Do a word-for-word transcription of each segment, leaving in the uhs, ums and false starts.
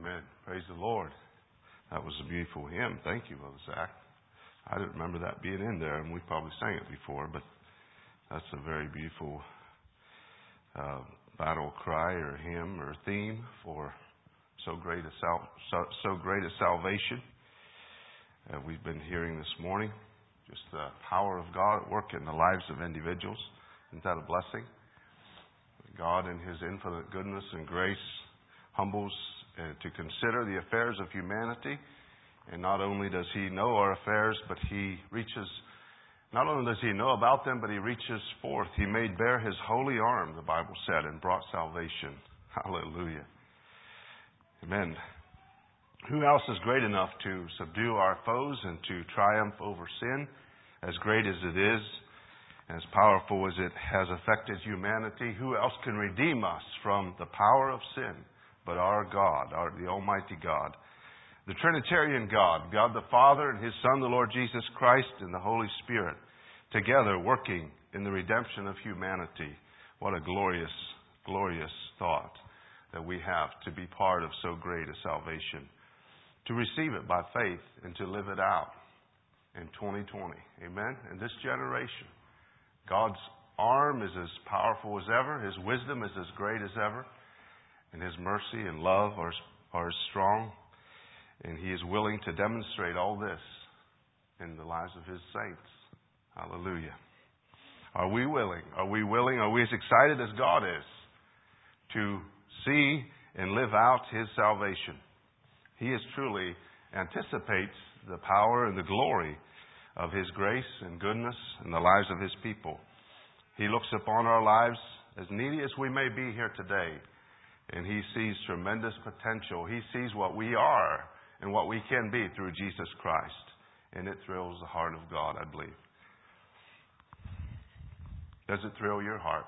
Amen. Praise the Lord. That was a beautiful hymn. Thank you, Brother Zach. I didn't remember that being in there, and we probably sang it before, but that's a very beautiful uh, battle cry or hymn or theme for so great a sal- so, so great a salvation. Uh, we've been hearing this morning just the power of God at work in the lives of individuals. Isn't that a blessing? God in His infinite goodness and grace humbles uh, to consider the affairs of humanity. And not only does He know our affairs, but He reaches, not only does He know about them, but He reaches forth. He made bare His holy arm, the Bible said, and brought salvation. Hallelujah. Amen. Who else is great enough to subdue our foes and to triumph over sin? As great as it is, as powerful as it has affected humanity, who else can redeem us from the power of sin but our God, our, the Almighty God? The Trinitarian God, God the Father and His Son, the Lord Jesus Christ, and the Holy Spirit, together working in the redemption of humanity. What a glorious, glorious thought that we have to be part of so great a salvation. To receive it by faith and to live it out in twenty twenty. Amen? In this generation, God's arm is as powerful as ever. His wisdom is as great as ever. And His mercy and love are, are as strong. And He is willing to demonstrate all this in the lives of His saints. Hallelujah. Are we willing? Are we willing? Are we as excited as God is to see and live out His salvation? He is truly anticipates the power and the glory of His grace and goodness in the lives of His people. He looks upon our lives, as needy as we may be here today, and He sees tremendous potential. He sees what we are and what we can be through Jesus Christ. And it thrills the heart of God, I believe. Does it thrill your heart?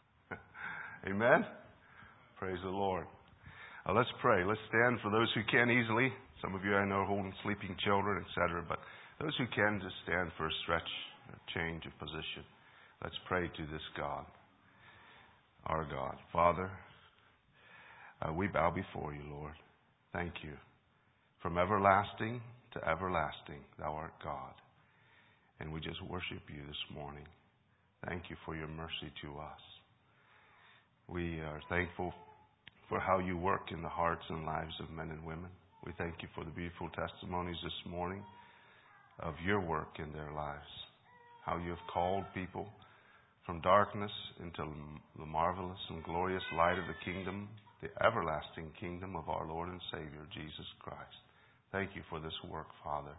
Amen? Praise the Lord. Uh, let's pray. Let's stand for those who can easily. Some of you I know are holding sleeping children, et cetera. But those who can, just stand for a stretch, a change of position. Let's pray to this God, our God. Father, uh, we bow before You, Lord. Thank You. From everlasting to everlasting, Thou art God. And we just worship You this morning. Thank You for Your mercy to us. We are thankful for how You work in the hearts and lives of men and women. We thank You for the beautiful testimonies this morning of Your work in their lives. How You have called people from darkness into the marvelous and glorious light of the kingdom, the everlasting kingdom of our Lord and Savior, Jesus Christ. Thank You for this work, Father.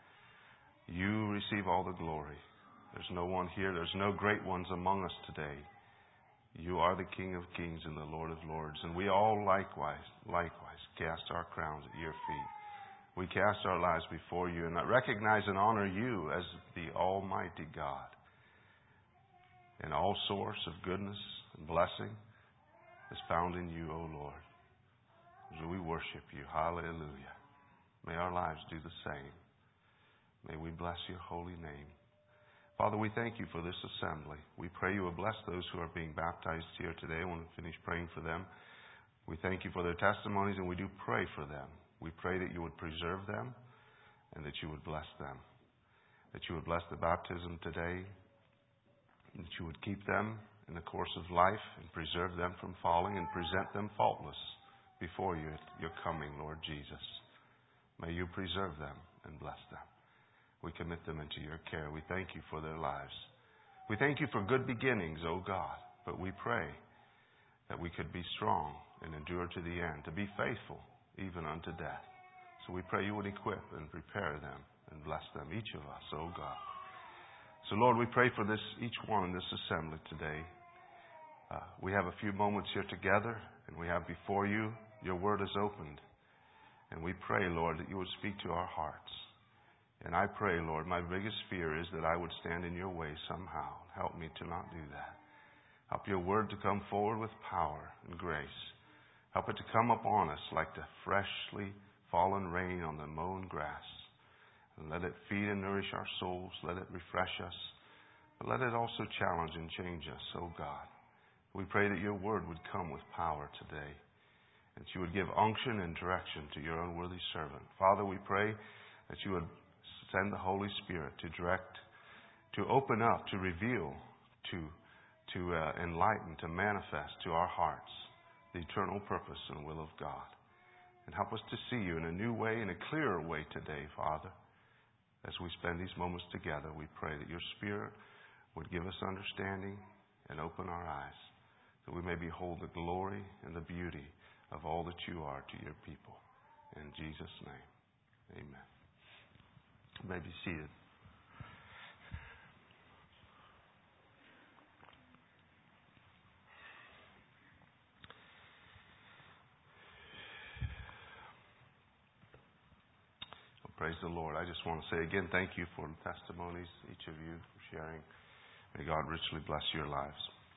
You receive all the glory. There's no one here. There's no great ones among us today. You are the King of kings and the Lord of lords. And we all likewise, likewise, cast our crowns at Your feet. We cast our lives before You and recognize and honor You as the Almighty God. And all source of goodness and blessing is found in You, O Lord. So we worship You. Hallelujah. May our lives do the same. May we bless Your holy name. Father, we thank You for this assembly. We pray You will bless those who are being baptized here today. I want to finish praying for them. We thank You for their testimonies, and we do pray for them. We pray that You would preserve them and that You would bless them. That You would bless the baptism today. And that You would keep them in the course of life and preserve them from falling and present them faultless before You at Your coming, Lord Jesus. May You preserve them and bless them. We commit them into Your care. We thank You for their lives. We thank You for good beginnings, O God. But we pray that we could be strong and endure to the end, to be faithful even unto death. So we pray You would equip and prepare them and bless them, each of us, O God. So Lord, we pray for this, each one in this assembly today. Uh, we have a few moments here together, and we have before You, Your word is opened. And we pray, Lord, that You would speak to our hearts. And I pray, Lord, my biggest fear is that I would stand in Your way somehow. Help me to not do that. Help Your word to come forward with power and grace. Help it to come upon us like the freshly fallen rain on the mown grass. And let it feed and nourish our souls. Let it refresh us. But let it also challenge and change us, oh God. We pray that Your word would come with power today. that you would give unction and direction to your unworthy servant. Father, we pray that you would send the Holy Spirit to direct, to open up, to reveal, to, to uh, enlighten, to manifest to our hearts the eternal purpose and will of God. And help us to see you in a new way, in a clearer way today, Father. As we spend these moments together, we pray that your Spirit would give us understanding and open our eyes, that we may behold the glory and the beauty of all that you are to your people. In Jesus' name, amen. You may be seated. Well, praise the Lord. I just want to say again, thank you for the testimonies, each of you, for sharing. May God richly bless your lives.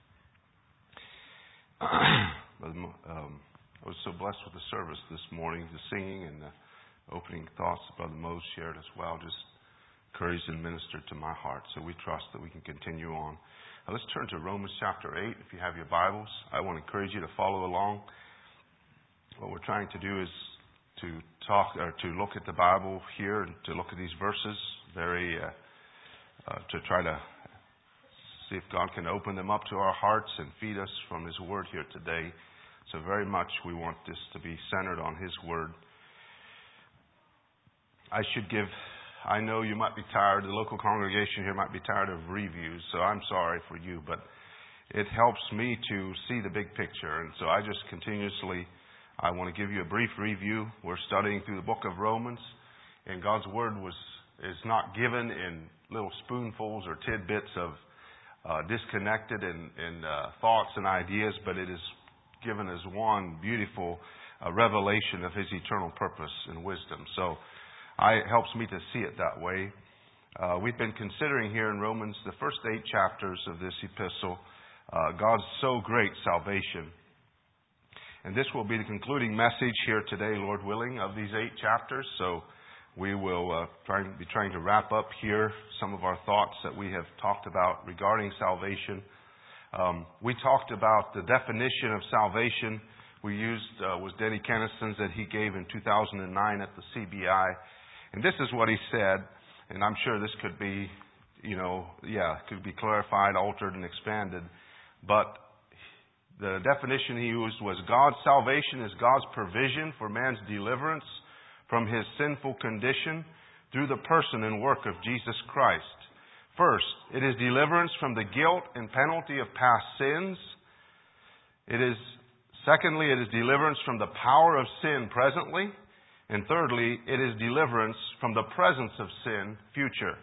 um, I was so blessed with the service this morning, the singing and the opening thoughts that Brother Mose shared as well, just encouraged and ministered to my heart. So we trust that we can continue on. Now let's turn to Romans chapter eight. If you have your Bibles, I want to encourage you to follow along. What we're trying to do is to talk or to look at the Bible here and to look at these verses very uh, uh, to try to see if God can open them up to our hearts and feed us from His Word here today. So very much we want this to be centered on His Word. I should give, I know you might be tired, the local congregation here might be tired of reviews, so I'm sorry for you, but it helps me to see the big picture. And so I just continuously, I want to give you a brief review. We're studying through the book of Romans, and God's Word was is not given in little spoonfuls or tidbits of uh, disconnected in, in uh, thoughts and ideas, but it is given as one beautiful uh, revelation of His eternal purpose and wisdom. So I, it helps me to see it that way. Uh, we've been considering here in Romans the first eight chapters of this epistle, uh, God's so great salvation. And this will be the concluding message here today, Lord willing, of these eight chapters. So we will uh, try, be trying to wrap up here some of our thoughts that we have talked about regarding salvation. Um, we talked about the definition of salvation we used uh, was Denny Kennison's that he gave in two thousand nine at the C B I. And this is what he said, and I'm sure this could be, you know, yeah, could be clarified, altered, and expanded. But the definition he used was God's salvation is God's provision for man's deliverance from his sinful condition through the person and work of Jesus Christ. First, it is deliverance from the guilt and penalty of past sins. It is, secondly, it is deliverance from the power of sin presently. And thirdly, it is deliverance from the presence of sin, future,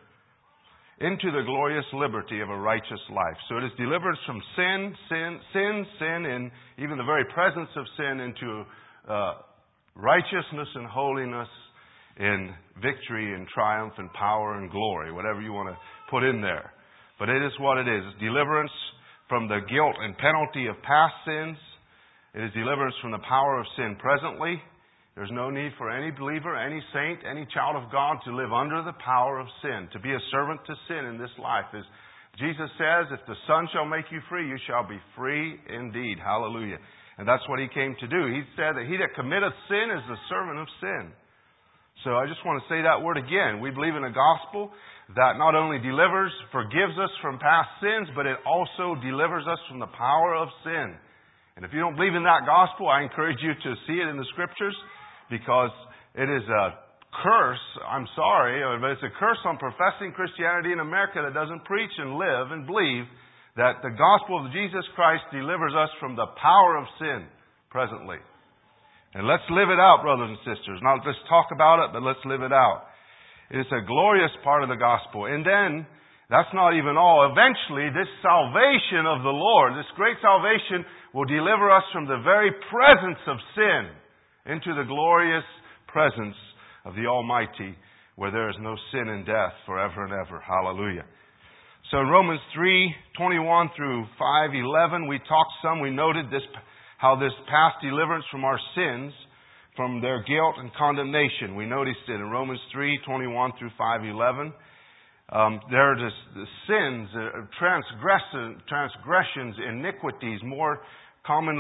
into the glorious liberty of a righteous life. So it is deliverance from sin, sin, sin, sin, and even the very presence of sin into uh, righteousness and holiness, in victory and triumph and power and glory, whatever you want to put in there. But it is what it is. It's deliverance from the guilt and penalty of past sins. It is deliverance from the power of sin presently. There's no need for any believer, any saint, any child of God to live under the power of sin, to be a servant to sin in this life. As Jesus says, if the Son shall make you free, you shall be free indeed. Hallelujah. And that's what He came to do. He said that he that committeth sin is the servant of sin. So I just want to say that word again. We believe in a gospel that not only delivers, forgives us from past sins, but it also delivers us from the power of sin. And if you don't believe in that gospel, I encourage you to see it in the Scriptures, because it is a curse, I'm sorry, but it's a curse on professing Christianity in America that doesn't preach and live and believe that the gospel of Jesus Christ delivers us from the power of sin presently. And let's live it out, brothers and sisters. Not just talk about it, but let's live it out. It's a glorious part of the gospel. And then, that's not even all. Eventually, this salvation of the Lord, this great salvation, will deliver us from the very presence of sin into the glorious presence of the Almighty, where there is no sin and death forever and ever. Hallelujah. So in Romans three twenty-one through five eleven, we talked some, we noted this, how this past deliverance from our sins, from their guilt and condemnation. We noticed it in Romans three twenty-one through five eleven. Um, there are the, the sins, uh, transgressions, transgressions, iniquities, more commonly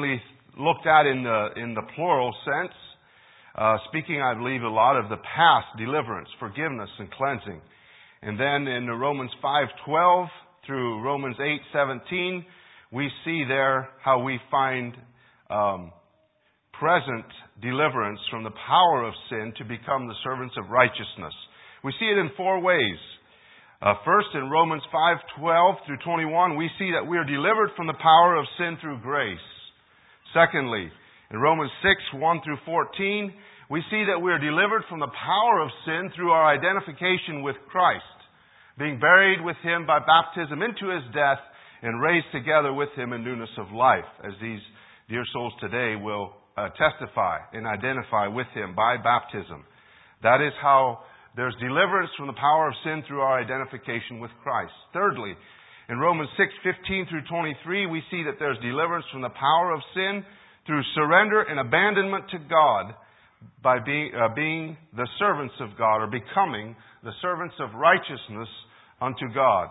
looked at in the, in the plural sense, uh, speaking, I believe, a lot of the past deliverance, forgiveness, and cleansing. And then in Romans five twelve through Romans eight seventeen, we see there how we find um, present deliverance from the power of sin to become the servants of righteousness. We see it in four ways. Uh, first, in Romans five twelve through twenty-one, we see that we are delivered from the power of sin through grace. Secondly, in Romans six one through fourteen, we see that we are delivered from the power of sin through our identification with Christ, being buried with Him by baptism into His death and raised together with Him in newness of life, as these dear souls today will uh, testify and identify with Him by baptism. That is how there's deliverance from the power of sin through our identification with Christ. Thirdly, in Romans six fifteen through twenty-three, we see that there's deliverance from the power of sin through surrender and abandonment to God by being, uh, being the servants of God, or becoming the servants of righteousness unto God.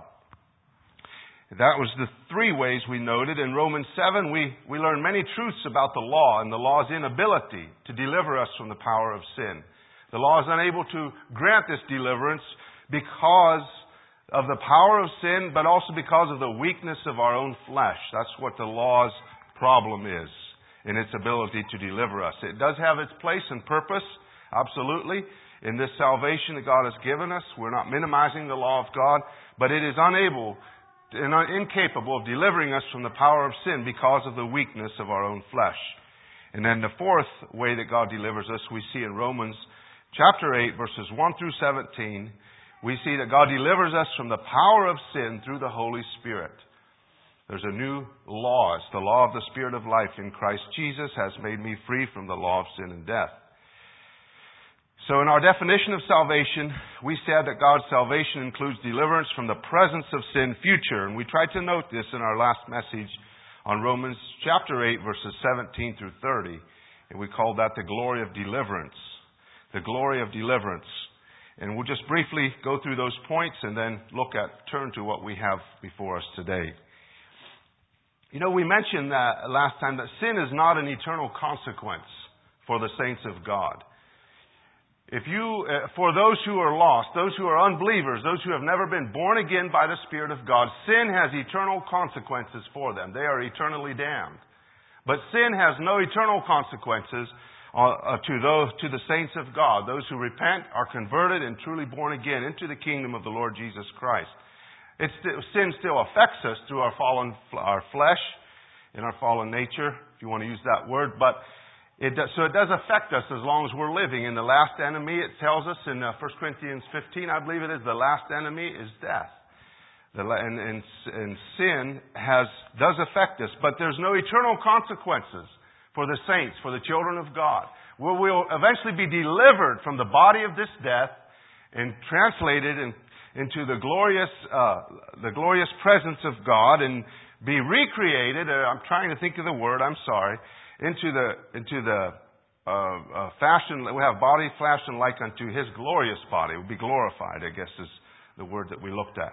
That was the three ways we noted. In Romans seven, we, we learn many truths about the law and the law's inability to deliver us from the power of sin. The law is unable to grant this deliverance because of the power of sin, but also because of the weakness of our own flesh. That's what the law's problem is, in its ability to deliver us. It does have its place and purpose, absolutely, in this salvation that God has given us. We're not minimizing the law of God, but it is unable and incapable of delivering us from the power of sin because of the weakness of our own flesh. And then the fourth way that God delivers us, we see in Romans chapter eight, verses one through seventeen, we see that God delivers us from the power of sin through the Holy Spirit. There's a new law. It's the law of the Spirit of life in Christ Jesus has made me free from the law of sin and death. So in our definition of salvation, we said that God's salvation includes deliverance from the presence of sin future. And we tried to note this in our last message on Romans chapter eight, verses seventeen through thirty. And we called that the glory of deliverance. The glory of deliverance. And we'll just briefly go through those points and then look at, turn to what we have before us today. You know, we mentioned that last time that sin is not an eternal consequence for the saints of God. If you, uh, for those who are lost, those who are unbelievers, those who have never been born again by the Spirit of God, sin has eternal consequences for them. They are eternally damned. But sin has no eternal consequences Uh, to those, to the saints of God, those who repent, are converted, and truly born again into the kingdom of the Lord Jesus Christ. It's, sin still affects us through our fallen, our flesh, in our fallen nature, if you want to use that word. But it does, so it does affect us as long as we're living. In the last enemy, it tells us in uh, First Corinthians fifteen, I believe it is, the last enemy is death. The, and, and, and sin has does affect us, but there's no eternal consequences for the saints, for the children of God. We will eventually be delivered from the body of this death and translated in, into the glorious, uh, the glorious presence of God, and be recreated. Uh, I'm trying to think of the word. I'm sorry. Into the into the uh, uh, fashion. We have body fashioned like unto His glorious body. It will be glorified, I guess, is the word that we looked at.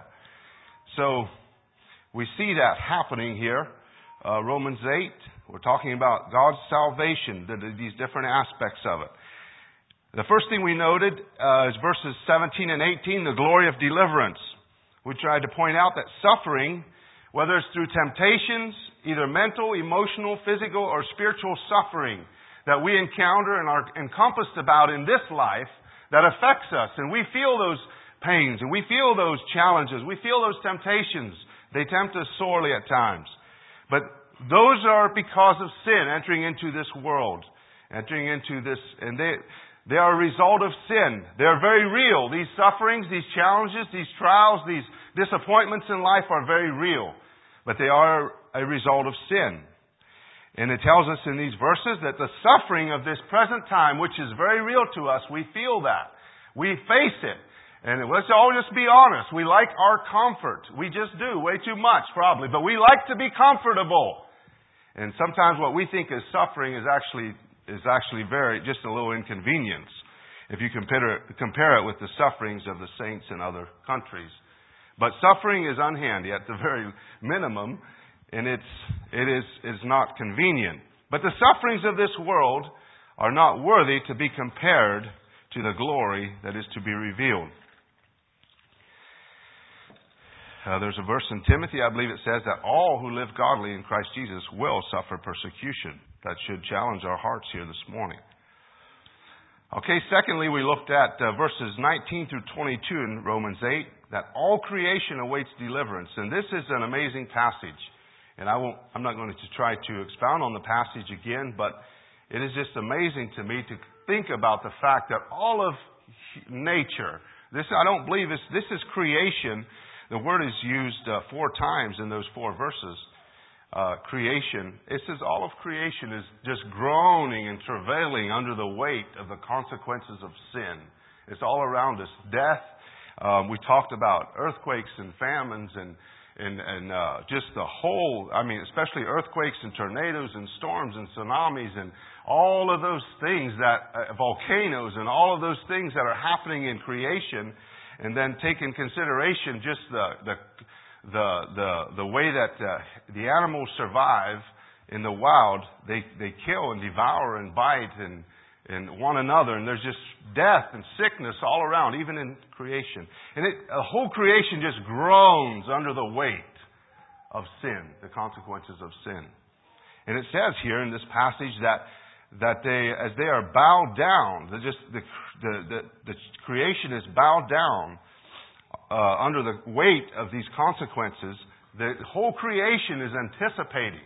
So we see that happening here. Uh, Romans eight. We're talking about God's salvation, the, the, these different aspects of it. The first thing we noted uh, is verses seventeen and eighteen, the glory of deliverance. We tried to point out that suffering, whether it's through temptations, either mental, emotional, physical, or spiritual suffering that we encounter and are encompassed about in this life, that affects us. And we feel those pains, and we feel those challenges, we feel those temptations. They tempt us sorely at times. But those are because of sin entering into this world, entering into this, and they they are a result of sin. They are very real. These sufferings, these challenges, these trials, these disappointments in life are very real, but they are a result of sin. And it tells us in these verses that the suffering of this present time, which is very real to us, we feel that. We face it. And let's all just be honest. We like our comfort. We just do way too much, probably. But we like to be comfortable. And sometimes what we think is suffering is actually is actually very just a little inconvenience if you compare it, compare it with the sufferings of the saints in other countries. But suffering is unhandy at the very minimum, and it's it is is not convenient. But the sufferings of this world are not worthy to be compared to the glory that is to be revealed. Uh, there's a verse in Timothy, I believe it says that all who live godly in Christ Jesus will suffer persecution. That should challenge our hearts here this morning. Okay, secondly, we looked at uh, verses nineteen through twenty-two in Romans eight, that all creation awaits deliverance. And this is an amazing passage. And I won't, I'm not going to try to expound on the passage again, but it is just amazing to me to think about the fact that all of nature, this I don't believe is, this is creation. The word is used uh, four times in those four verses. Uh, creation. It says all of creation is just groaning and travailing under the weight of the consequences of sin. It's all around us. Death. Um, we talked about earthquakes and famines and and, and uh, just the whole, I mean, especially earthquakes and tornadoes and storms and tsunamis and all of those things that, uh, volcanoes and all of those things that are happening in creation. And then take in consideration just the the the the, the way that uh, the animals survive in the wild. They they kill and devour and bite and and one another, and there's just death and sickness all around, even in creation. And it, the whole creation just groans under the weight of sin, the consequences of sin. And it says here in this passage that that they, as they are bowed down, the just the the the, the creation is bowed down uh, under the weight of these consequences. The whole creation is anticipating.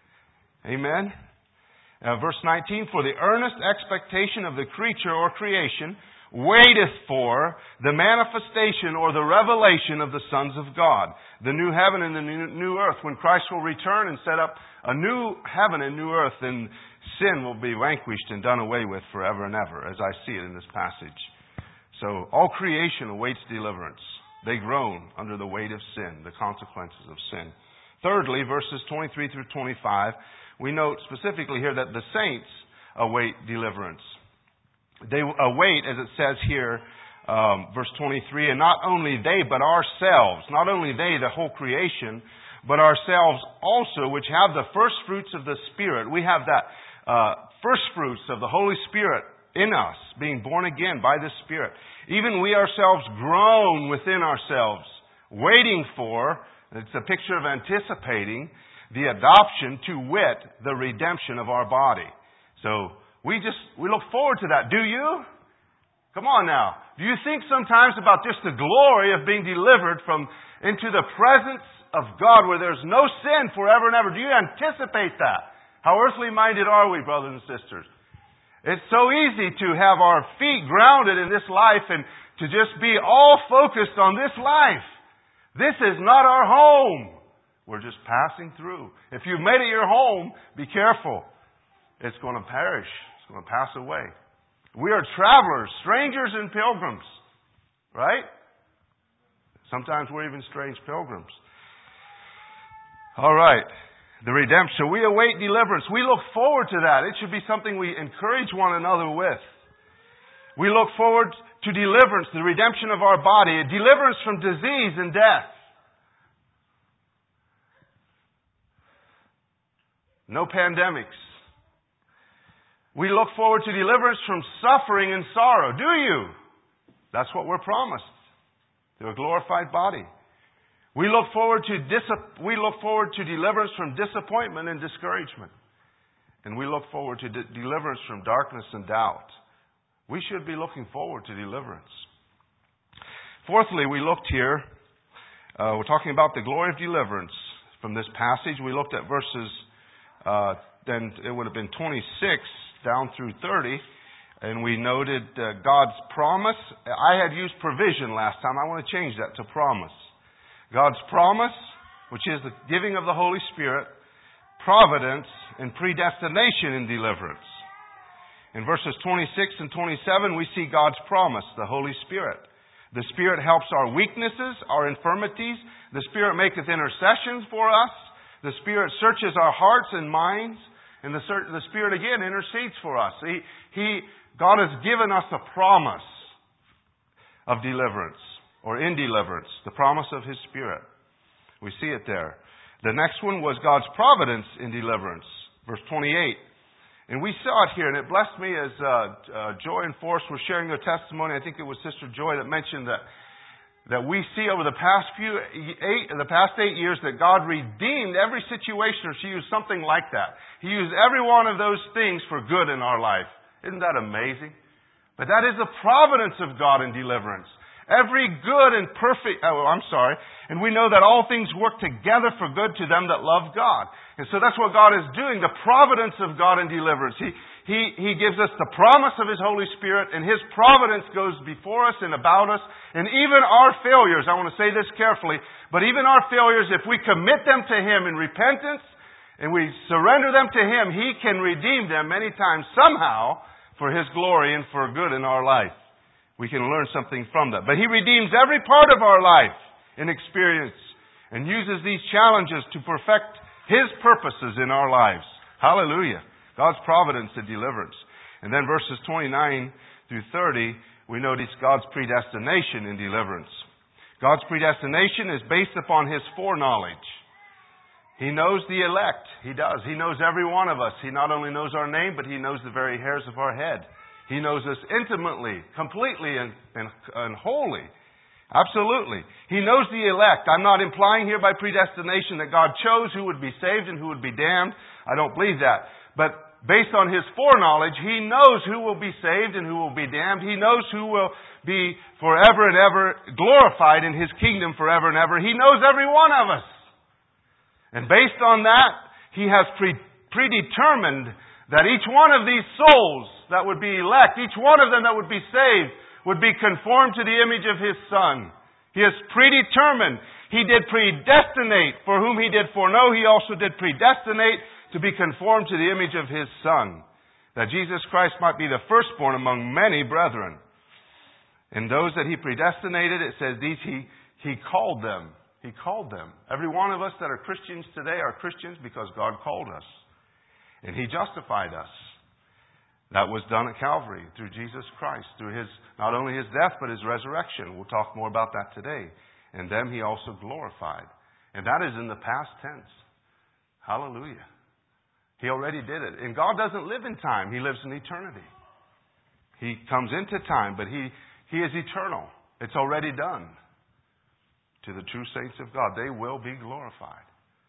Amen. Uh, verse nineteen, for the earnest expectation of the creature or creation waiteth for the manifestation or the revelation of the sons of God, the new heaven and the new, new earth. When Christ will return and set up a new heaven and new earth, then sin will be vanquished and done away with forever and ever, as I see it in this passage. So all creation awaits deliverance. They groan under the weight of sin, the consequences of sin. Thirdly, verses twenty-three through twenty-five, we note specifically here that the saints await deliverance. They await, as it says here, um, verse twenty-three, and not only they, but ourselves, not only they, the whole creation, but ourselves also, which have the first fruits of the Spirit. We have that uh, first fruits of the Holy Spirit in us, being born again by the Spirit. Even we ourselves groan within ourselves, waiting for, it's a picture of anticipating, the adoption, to wit, the redemption of our body. So we just, we look forward to that. Do you? Come on now. Do you think sometimes about just the glory of being delivered from into the presence of God where there's no sin forever and ever? Do you anticipate that? How earthly minded are we, brothers and sisters? It's so easy to have our feet grounded in this life and to just be all focused on this life. This is not our home. We're just passing through. If you've made it your home, be careful. It's going to perish. It's going to pass away. We are travelers, strangers and pilgrims. Right? Sometimes we're even strange pilgrims. All right. The redemption. We await deliverance. We look forward to that. It should be something we encourage one another with. We look forward to deliverance, the redemption of our body, a deliverance from disease and death. No pandemics. We look forward to deliverance from suffering and sorrow. Do you? That's what we're promised. Through a glorified body. We look forward to dis- we look forward to deliverance from disappointment and discouragement. And we look forward to de- deliverance from darkness and doubt. We should be looking forward to deliverance. Fourthly, we looked here, uh, we're talking about the glory of deliverance from this passage. We looked at verses, uh, then it would have been twenty-six down through thirty. And we noted uh, God's promise. I had used provision last time. I want to change that to promise. God's promise, which is the giving of the Holy Spirit, providence, and predestination in deliverance. In verses twenty-six and twenty-seven, we see God's promise, the Holy Spirit. The Spirit helps our weaknesses, our infirmities. The Spirit maketh intercessions for us. The Spirit searches our hearts and minds. And the, the Spirit again intercedes for us. He, he, God has given us a promise of deliverance. Or in deliverance, the promise of His Spirit. We see it there. The next one was God's providence in deliverance. Verse twenty-eight. And we saw it here, and it blessed me as uh, uh, Joy and Forrest were sharing their testimony. I think it was Sister Joy that mentioned that that we see over the past few eight, the past eight years that God redeemed every situation, or she used something like that. He used every one of those things for good in our life. Isn't that amazing? But that is the providence of God in deliverance. Every good and perfect, oh, I'm sorry, and we know that all things work together for good to them that love God. And so that's what God is doing, the providence of God in deliverance. He, he, He gives us the promise of His Holy Spirit, and His providence goes before us and about us. And even our failures, I want to say this carefully, but even our failures, if we commit them to Him in repentance, and we surrender them to Him, He can redeem them many times somehow for His glory and for good in our life. We can learn something from that. But He redeems every part of our life in experience and uses these challenges to perfect His purposes in our lives. Hallelujah. God's providence and deliverance. And then verses twenty-nine through thirty, we notice God's predestination in deliverance. God's predestination is based upon His foreknowledge. He knows the elect. He does. He knows every one of us. He not only knows our name, but He knows the very hairs of our head. He knows us intimately, completely, and, and, and wholly. Absolutely. He knows the elect. I'm not implying here by predestination that God chose who would be saved and who would be damned. I don't believe that. But based on His foreknowledge, He knows who will be saved and who will be damned. He knows who will be forever and ever glorified in His kingdom forever and ever. He knows every one of us. And based on that, He has pre- predetermined that each one of these souls that would be elect, each one of them that would be saved, would be conformed to the image of His Son. He has predetermined. He did predestinate. For whom He did foreknow, He also did predestinate to be conformed to the image of His Son, that Jesus Christ might be the firstborn among many brethren. And those that He predestinated, it says these He, he called them. He called them. Every one of us that are Christians today are Christians because God called us. And He justified us. That was done at Calvary through Jesus Christ, through His, not only His death, but His resurrection. We'll talk more about that today. And them He also glorified. And that is in the past tense. Hallelujah. He already did it. And God doesn't live in time. He lives in eternity. He comes into time, but He, he is eternal. It's already done. To the true saints of God, they will be glorified.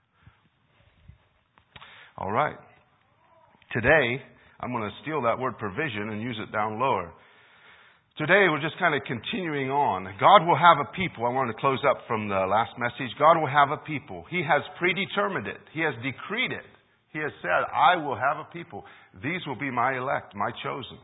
All right. Today, I'm going to steal that word provision and use it down lower. Today, we're just kind of continuing on. God will have a people. I wanted to close up from the last message. God will have a people. He has predetermined it. He has decreed it. He has said, I will have a people. These will be my elect, my chosen.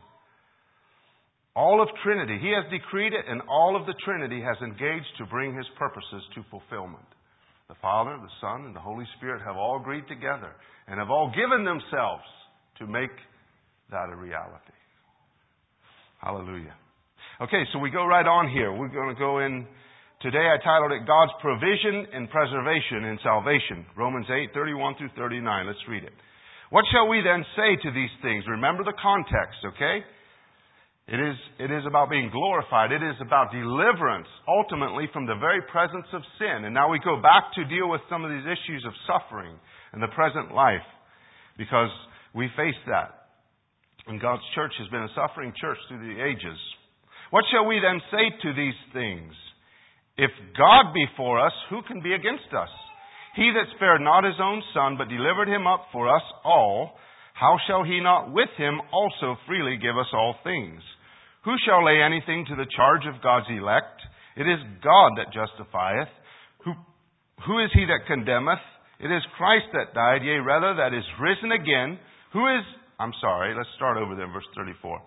All of Trinity, He has decreed it, and all of the Trinity has engaged to bring His purposes to fulfillment. The Father, the Son, and the Holy Spirit have all agreed together and have all given themselves to make that a reality. Hallelujah. Okay, so we go right on here. We're going to go in. Today I titled it God's Provision and Preservation in Salvation. Romans eight, thirty-one through thirty-nine. Let's read it. What shall we then say to these things? Remember the context, okay? It is, it is about being glorified. It is about deliverance, ultimately, from the very presence of sin. And now we go back to deal with some of these issues of suffering in the present life, because we face that. And God's church has been a suffering church through the ages. What shall we then say to these things? If God be for us, who can be against us? He that spared not His own Son, but delivered Him up for us all, how shall He not with Him also freely give us all things? Who shall lay anything to the charge of God's elect? It is God that justifieth. Who, who is he that condemneth? It is Christ that died, yea, rather, that is risen again. Who is, I'm sorry, let's start over there, verse thirty-four.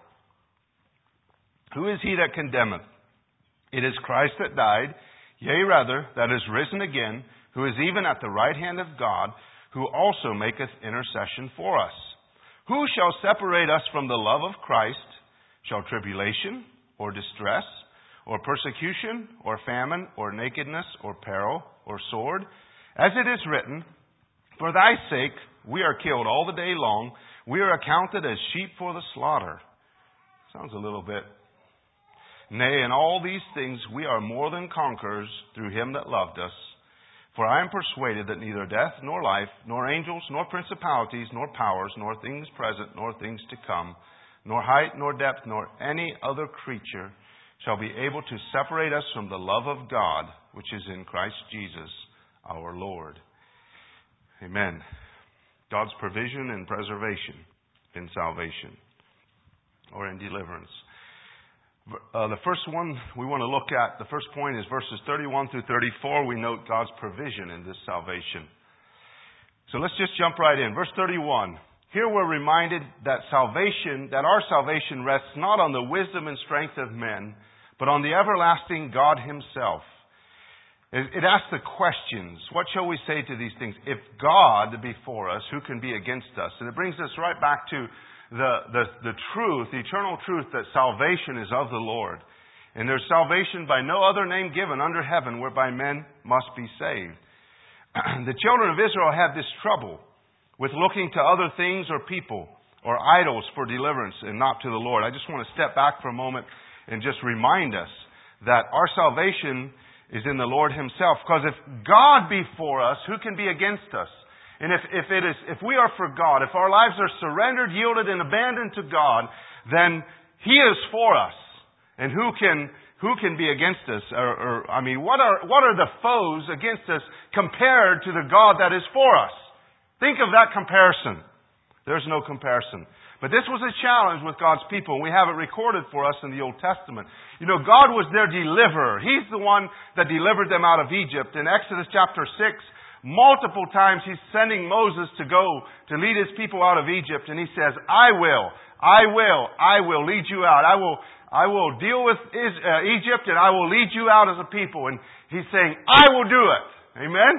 Who is he that condemneth? It is Christ that died, yea, rather, that is risen again, who is even at the right hand of God, who also maketh intercession for us. Who shall separate us from the love of Christ? Shall tribulation, or distress, or persecution, or famine, or nakedness, or peril, or sword? As it is written, for thy sake we are killed all the day long. We are accounted as sheep for the slaughter. Sounds a little bit. Nay, in all these things we are more than conquerors through Him that loved us. For I am persuaded that neither death, nor life, nor angels, nor principalities, nor powers, nor things present, nor things to come, nor height, nor depth, nor any other creature shall be able to separate us from the love of God, which is in Christ Jesus our Lord. Amen. God's provision and preservation in salvation or in deliverance. Uh, the first one we want to look at, the first point is verses thirty-one through thirty-four. We note God's provision in this salvation. So let's just jump right in. Verse thirty-one. Here we're reminded that salvation, that our salvation rests not on the wisdom and strength of men, but on the everlasting God Himself. It, it asks the questions. What shall we say to these things? If God be for us, who can be against us? And it brings us right back to the, the, the truth, the eternal truth that salvation is of the Lord. And there's salvation by no other name given under heaven whereby men must be saved. The children of Israel had this trouble with looking to other things or people or idols for deliverance and not to the Lord. I just want to step back for a moment and just remind us that our salvation is in the Lord Himself. Because if God be for us, who can be against us? And if, if it is, if we are for God, if our lives are surrendered, yielded, and abandoned to God, then He is for us. And who can who can be against us? Or, or I mean, what are what are the foes against us compared to the God that is for us? Think of that comparison. There's no comparison. But this was a challenge with God's people, and we have it recorded for us in the Old Testament. You know, God was their deliverer. He's the one that delivered them out of Egypt. In Exodus chapter six, multiple times He's sending Moses to go to lead His people out of Egypt, and He says, I will, I will, I will lead you out. I will, I will deal with Egypt, and I will lead you out as a people. And He's saying, I will do it. Amen?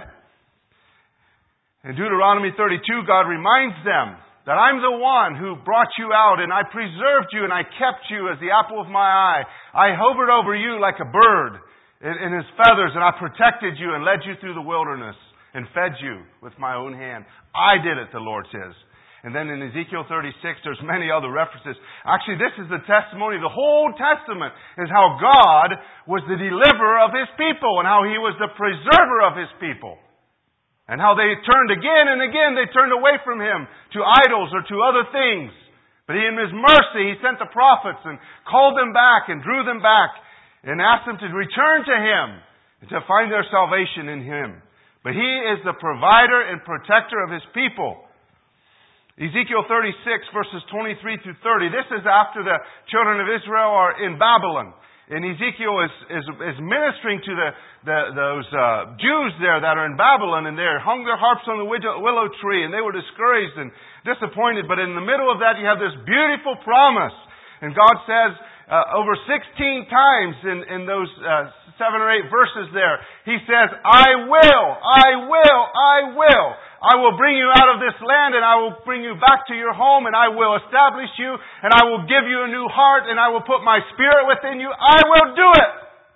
In Deuteronomy thirty-two, God reminds them that I'm the one who brought you out, and I preserved you, and I kept you as the apple of my eye. I hovered over you like a bird in, in his feathers, and I protected you and led you through the wilderness and fed you with my own hand. I did it, the Lord says. And then in Ezekiel thirty-six, there's many other references. Actually, this is the testimony. The whole Testament is how God was the deliverer of His people and how He was the preserver of His people. And how they turned again and again, they turned away from Him to idols or to other things. But He, in His mercy, He sent the prophets and called them back and drew them back and asked them to return to Him and to find their salvation in Him. But He is the provider and protector of His people. Ezekiel thirty-six, verses twenty-three through thirty. This is after the children of Israel are in Babylon. And Ezekiel is, is, is ministering to the, the those uh, Jews there that are in Babylon, and they hung their harps on the willow tree, and they were discouraged and disappointed. But in the middle of that, you have this beautiful promise. And God says uh, over sixteen times in, in those uh, seven or eight verses there, He says, I will, I will, I will. I will bring you out of this land, and I will bring you back to your home, and I will establish you, and I will give you a new heart, and I will put my Spirit within you. I will do it.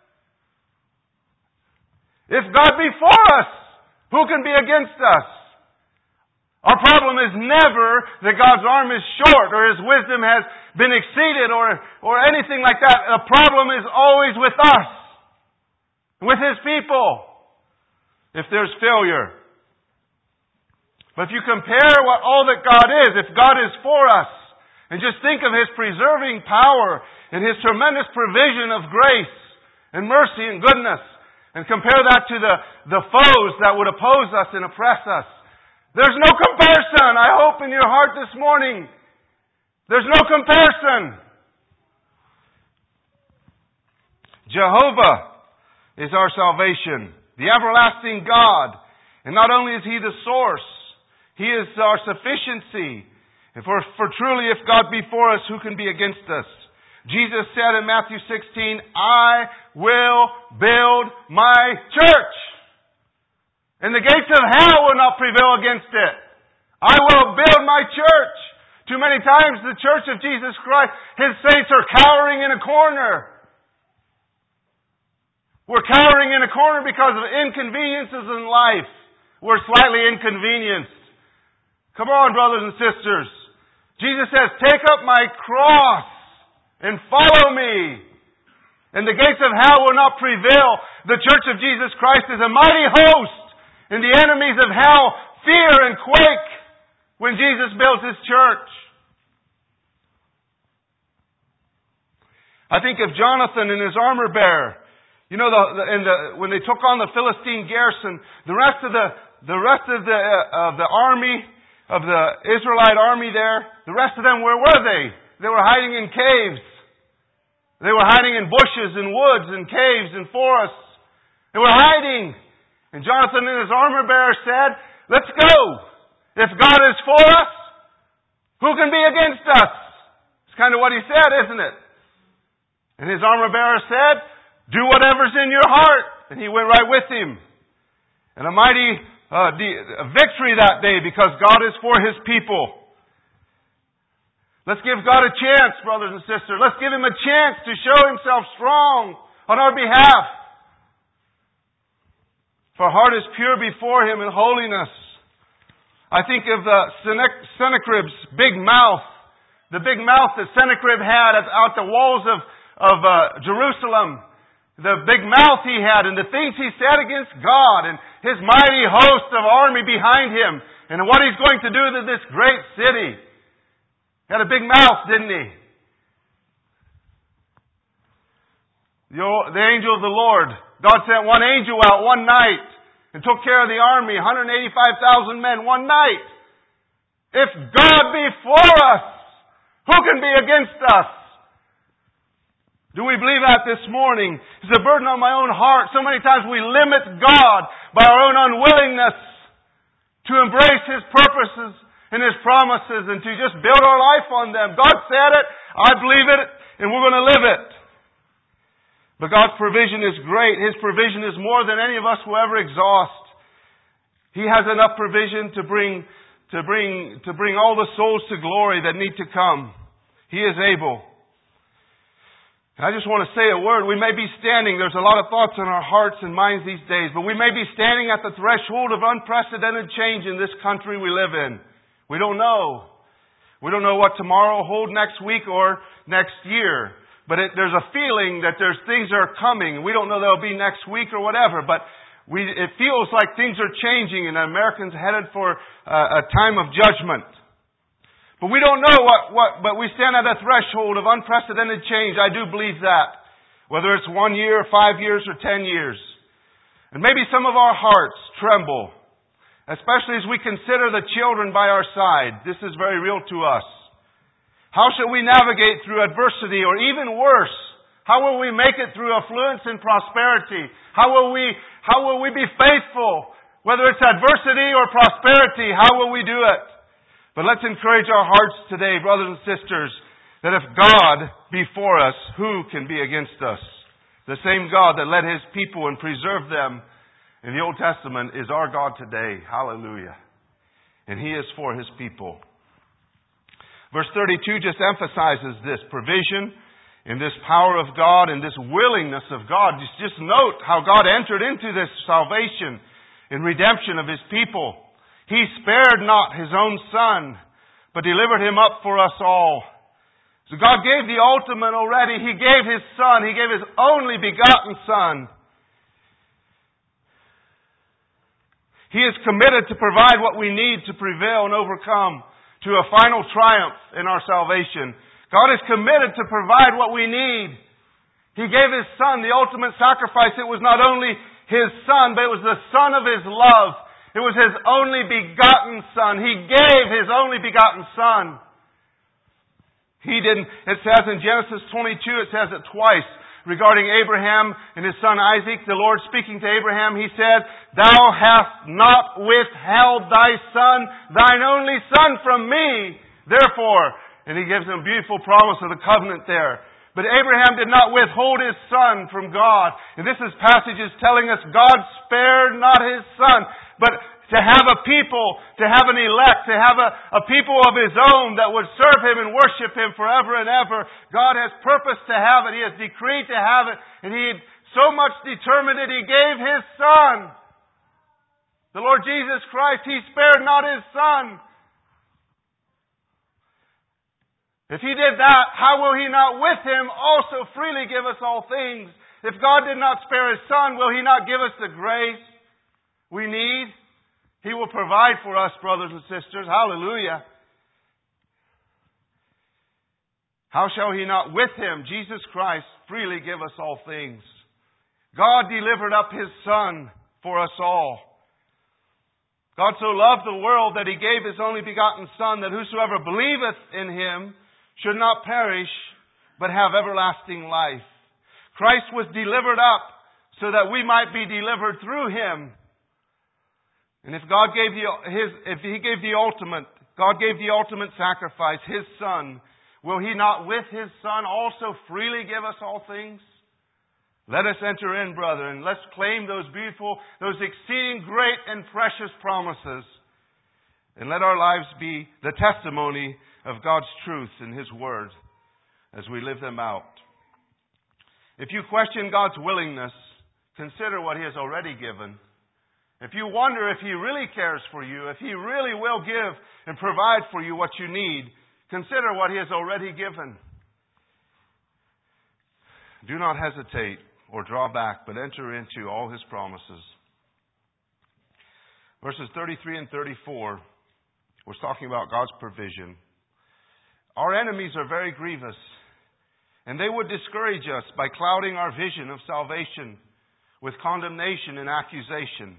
If God be for us, who can be against us? Our problem is never that God's arm is short or His wisdom has been exceeded or, or anything like that. The problem is always with us, with His people, if there's failure. But if you compare what all that God is, if God is for us, and just think of His preserving power and His tremendous provision of grace and mercy and goodness, and compare that to the, the foes that would oppose us and oppress us, there's no comparison. I hope in your heart this morning, there's no comparison. Jehovah is our salvation, the everlasting God. And not only is He the source, He is our sufficiency. And for, for truly, if God be for us, who can be against us? Jesus said in Matthew sixteen, I will build my church, and the gates of hell will not prevail against it. I will build my church. Too many times the church of Jesus Christ, His saints are cowering in a corner. We're cowering in a corner because of inconveniences in life. We're slightly inconvenienced. Come on, brothers and sisters. Jesus says, take up my cross and follow me. And the gates of hell will not prevail. The church of Jesus Christ is a mighty host. And the enemies of hell fear and quake when Jesus builds His church. I think of Jonathan and his armor bearer. You know, the, the, and the, when they took on the Philistine garrison, the rest of the the rest of the uh, of the army of the Israelite army there, the rest of them, where were they? They were hiding in caves. They were hiding in bushes and woods and caves and forests. They were hiding. And Jonathan and his armor bearer said, "Let's go. If God is for us, who can be against us?" It's kind of what he said, isn't it? And his armor bearer said, "Do whatever's in your heart." And he went right with him. And a mighty uh, de- victory that day because God is for His people. Let's give God a chance, brothers and sisters. Let's give Him a chance to show Himself strong on our behalf. For our heart is pure before Him in holiness. I think of the Sennacherib's big mouth. The big mouth that Sennacherib had out the walls of, of uh, Jerusalem. The big mouth he had and the things he said against God and His mighty host of army behind him. And what He's going to do to this great city. He had a big mouth, didn't he? The, the angel of the Lord. God sent one angel out one night and took care of the army, one hundred eighty-five thousand men, one night. If God be for us, who can be against us? Do we believe that this morning? It's a burden on my own heart. So many times we limit God by our own unwillingness to embrace His purposes and His promises and to just build our life on them. God said it, I believe it, and we're going to live it. But God's provision is great. His provision is more than any of us will ever exhaust. He has enough provision to bring, to bring, to bring all the souls to glory that need to come. He is able. I just want to say a word. We may be standing, there's a lot of thoughts in our hearts and minds these days, but we may be standing at the threshold of unprecedented change in this country we live in. We don't know. We don't know what tomorrow will hold next week or next year. But it, there's a feeling that there's things are coming. We don't know they'll be next week or whatever, but we, it feels like things are changing and Americans headed for uh, a time of judgment. But we don't know what, what, but we stand at a threshold of unprecedented change. I do believe that. Whether it's one year, five years, or ten years. And maybe some of our hearts tremble. Especially as we consider the children by our side. This is very real to us. How shall we navigate through adversity, or even worse? How will we make it through affluence and prosperity? How will we, how will we be faithful? Whether it's adversity or prosperity, how will we do it? But let's encourage our hearts today, brothers and sisters, that if God be for us, who can be against us? The same God that led His people and preserved them in the Old Testament is our God today. Hallelujah. And He is for His people. Verse thirty-two just emphasizes this provision and this power of God and this willingness of God. Just, just note how God entered into this salvation and redemption of His people. He spared not His own Son, but delivered Him up for us all. So God gave the ultimate already. He gave His Son. He gave His only begotten Son. He is committed to provide what we need to prevail and overcome to a final triumph in our salvation. God is committed to provide what we need. He gave His Son, the ultimate sacrifice. It was not only His Son, but it was the Son of His love. It was His only begotten Son. He gave His only begotten Son. He didn't, it says in Genesis twenty-two, it says it twice, regarding Abraham and his son Isaac, the Lord speaking to Abraham, He said, "Thou hast not withheld thy Son, thine only Son from me. Therefore," and He gives him a beautiful promise of the covenant there. But Abraham did not withhold his son from God. And this is passage is telling us God spared not His Son. But to have a people, to have an elect, to have a, a people of His own that would serve Him and worship Him forever and ever. God has purposed to have it. He has decreed to have it. And He so much determined it, He gave His Son. The Lord Jesus Christ, He spared not His Son. If He did that, how will He not with Him also freely give us all things? If God did not spare His Son, will He not give us the grace we need? He will provide for us, brothers and sisters. Hallelujah. How shall He not with Him, Jesus Christ, freely give us all things? God delivered up His Son for us all. God so loved the world that He gave His only begotten Son, that whosoever believeth in Him should not perish, but have everlasting life. Christ was delivered up so that we might be delivered through Him. And if God gave the, his, if He gave the ultimate, God gave the ultimate sacrifice, His Son, will He not with His Son also freely give us all things? Let us enter in, brethren. Let's claim those beautiful, those exceeding great and precious promises. And let our lives be the testimony of God's truth in His Word as we live them out. If you question God's willingness, consider what He has already given. If you wonder if He really cares for you, if He really will give and provide for you what you need, consider what He has already given. Do not hesitate or draw back, but enter into all His promises. Verses thirty-three and thirty-four was talking about God's provision. Our enemies are very grievous, and they would discourage us by clouding our vision of salvation with condemnation and accusation.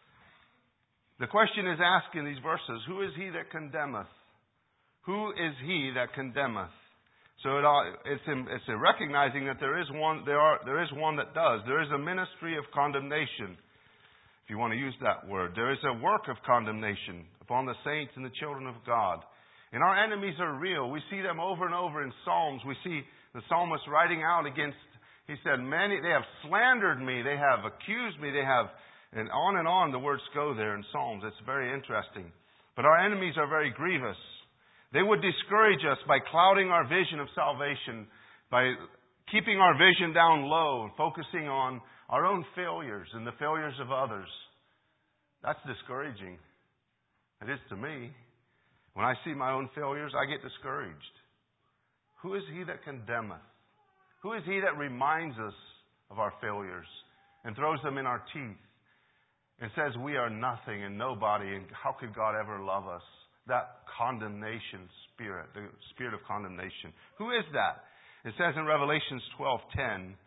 The question is asked in these verses, who is he that condemneth? Who is he that condemneth? So it, it's, in, it's in recognizing that there is one. There are there is one that does. There is a ministry of condemnation, if you want to use that word. There is a work of condemnation upon the saints and the children of God. And our enemies are real. We see them over and over in Psalms. We see the psalmist writing out against. He said, "Many they have slandered me. They have accused me. They have." And on and on the words go there in Psalms. It's very interesting. But our enemies are very grievous. They would discourage us by clouding our vision of salvation, by keeping our vision down low and focusing on our own failures and the failures of others. That's discouraging. It is to me. When I see my own failures, I get discouraged. Who is he that condemneth? Who is he that reminds us of our failures and throws them in our teeth and says we are nothing and nobody and how could God ever love us? That condemnation spirit, the spirit of condemnation. Who is that? It says in Revelation twelve ten,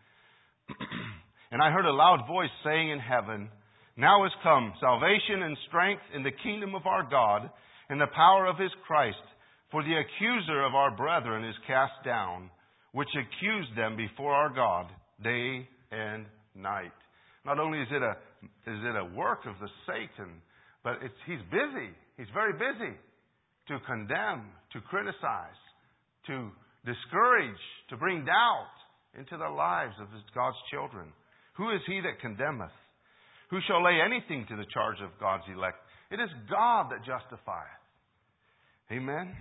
"And I heard a loud voice saying in heaven, Now is come salvation and strength in the kingdom of our God and the power of His Christ. For the accuser of our brethren is cast down, which accused them before our God day and night." Not only is it a is it a work of the Satan, but it's he's busy. He's very busy to condemn, to criticize, to discourage, to bring doubt into the lives of God's children. Who is he that condemneth? Who shall lay anything to the charge of God's elect? It is God that justifieth. Amen.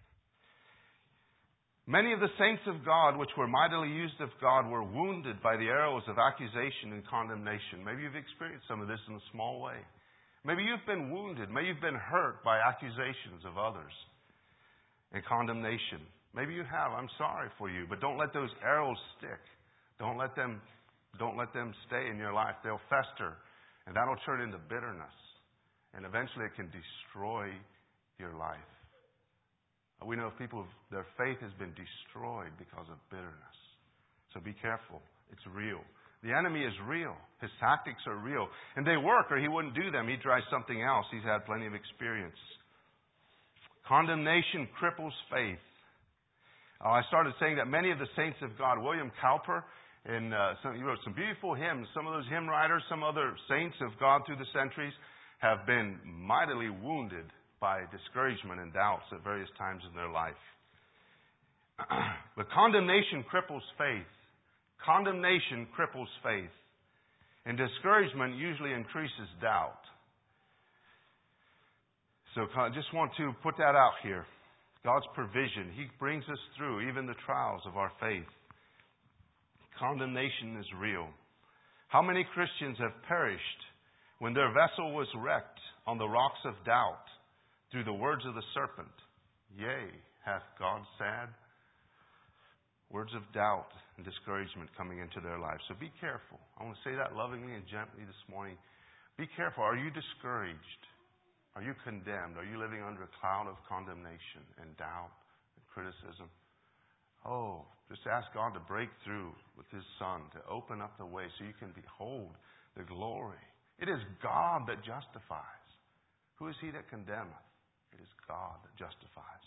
Many of the saints of God, which were mightily used of God, were wounded by the arrows of accusation and condemnation. Maybe you've experienced some of this in a small way. Maybe you've been wounded. Maybe you've been hurt by accusations of others and condemnation. Maybe you have. I'm sorry for you. But don't let those arrows stick. Don't let them, don't let them stay in your life. They'll fester. And that'll turn into bitterness. And eventually it can destroy your life. We know people, their faith has been destroyed because of bitterness. So be careful. It's real. The enemy is real. His tactics are real. And they work, or he wouldn't do them. He'd try something else. He's had plenty of experience. Condemnation cripples faith. Uh, I started saying that many of the saints of God, William Cowper, and uh, some, he wrote some beautiful hymns. Some of those hymn writers, some other saints of God through the centuries have been mightily wounded by discouragement and doubts at various times in their life. But condemnation cripples faith. Condemnation cripples faith. And discouragement usually increases doubt. So I just want to put that out here. God's provision. He brings us through even the trials of our faith. Condemnation is real. How many Christians have perished when their vessel was wrecked on the rocks of doubt through the words of the serpent? Yea, hath God said? Words of doubt and discouragement coming into their lives. So be careful. I want to say that lovingly and gently this morning. Be careful. Are you discouraged? Are you condemned? Are you living under a cloud of condemnation and doubt and criticism? Oh, just ask God to break through with His Son, to open up the way so you can behold the glory. It is God that justifies. Who is he that condemneth? It is God that justifies.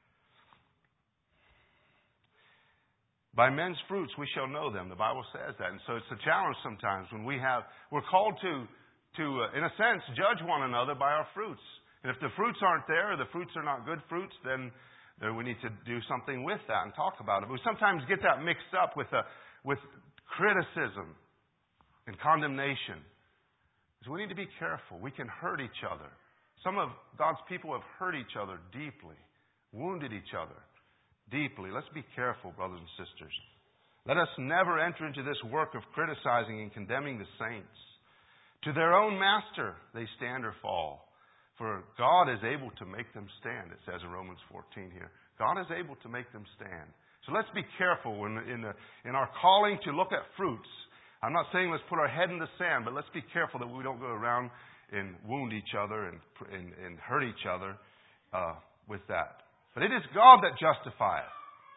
By men's fruits we shall know them. The Bible says that. And so it's a challenge sometimes when we have, we're called to, to uh, in a sense, judge one another by our fruits. And if the fruits aren't there, or the fruits are not good fruits, then, then we need to do something with that and talk about it. But we sometimes get that mixed up with, a, with criticism and condemnation. So we need to be careful. We can hurt each other. Some of God's people have hurt each other deeply, wounded each other deeply. Let's be careful, brothers and sisters. Let us never enter into this work of criticizing and condemning the saints. To their own master they stand or fall. For God is able to make them stand, it says in Romans fourteen here. God is able to make them stand. So let's be careful when in, the, in our calling to look at fruits. I'm not saying let's put our head in the sand, but let's be careful that we don't go around and wound each other and, and, and hurt each other uh, with that. But it is God that justifieth.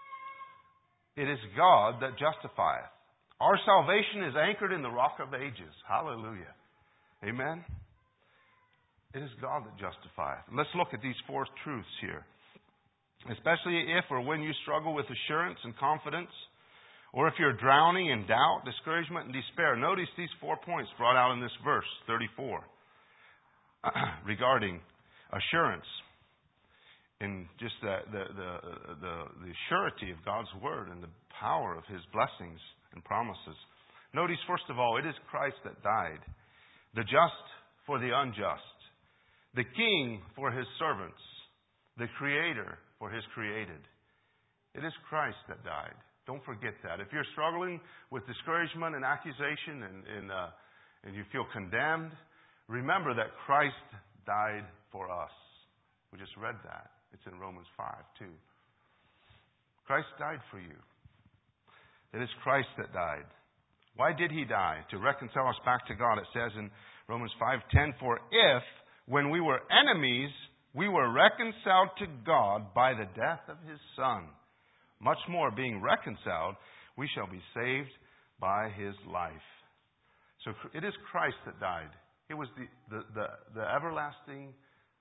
It is God that justifieth. Our salvation is anchored in the rock of ages. Hallelujah. Amen. It is God that justifieth. Let's look at these four truths here. Especially if or when you struggle with assurance and confidence, or if you're drowning in doubt, discouragement, and despair. Notice these four points brought out in this verse, thirty-four, regarding assurance. In just the, the, the, the, the surety of God's Word and the power of His blessings and promises. Notice, first of all, it is Christ that died. The just for the unjust. The King for His servants. The Creator for His created. It is Christ that died. Don't forget that. If you're struggling with discouragement and accusation and, and, uh, and you feel condemned, remember that Christ died for us. We just read that. It's in Romans five, too. Christ died for you. It is Christ that died. Why did He die? To reconcile us back to God. It says in Romans five ten, for if, when we were enemies, we were reconciled to God by the death of His Son, much more being reconciled, we shall be saved by His life. So it is Christ that died. It was the, the, the, the everlasting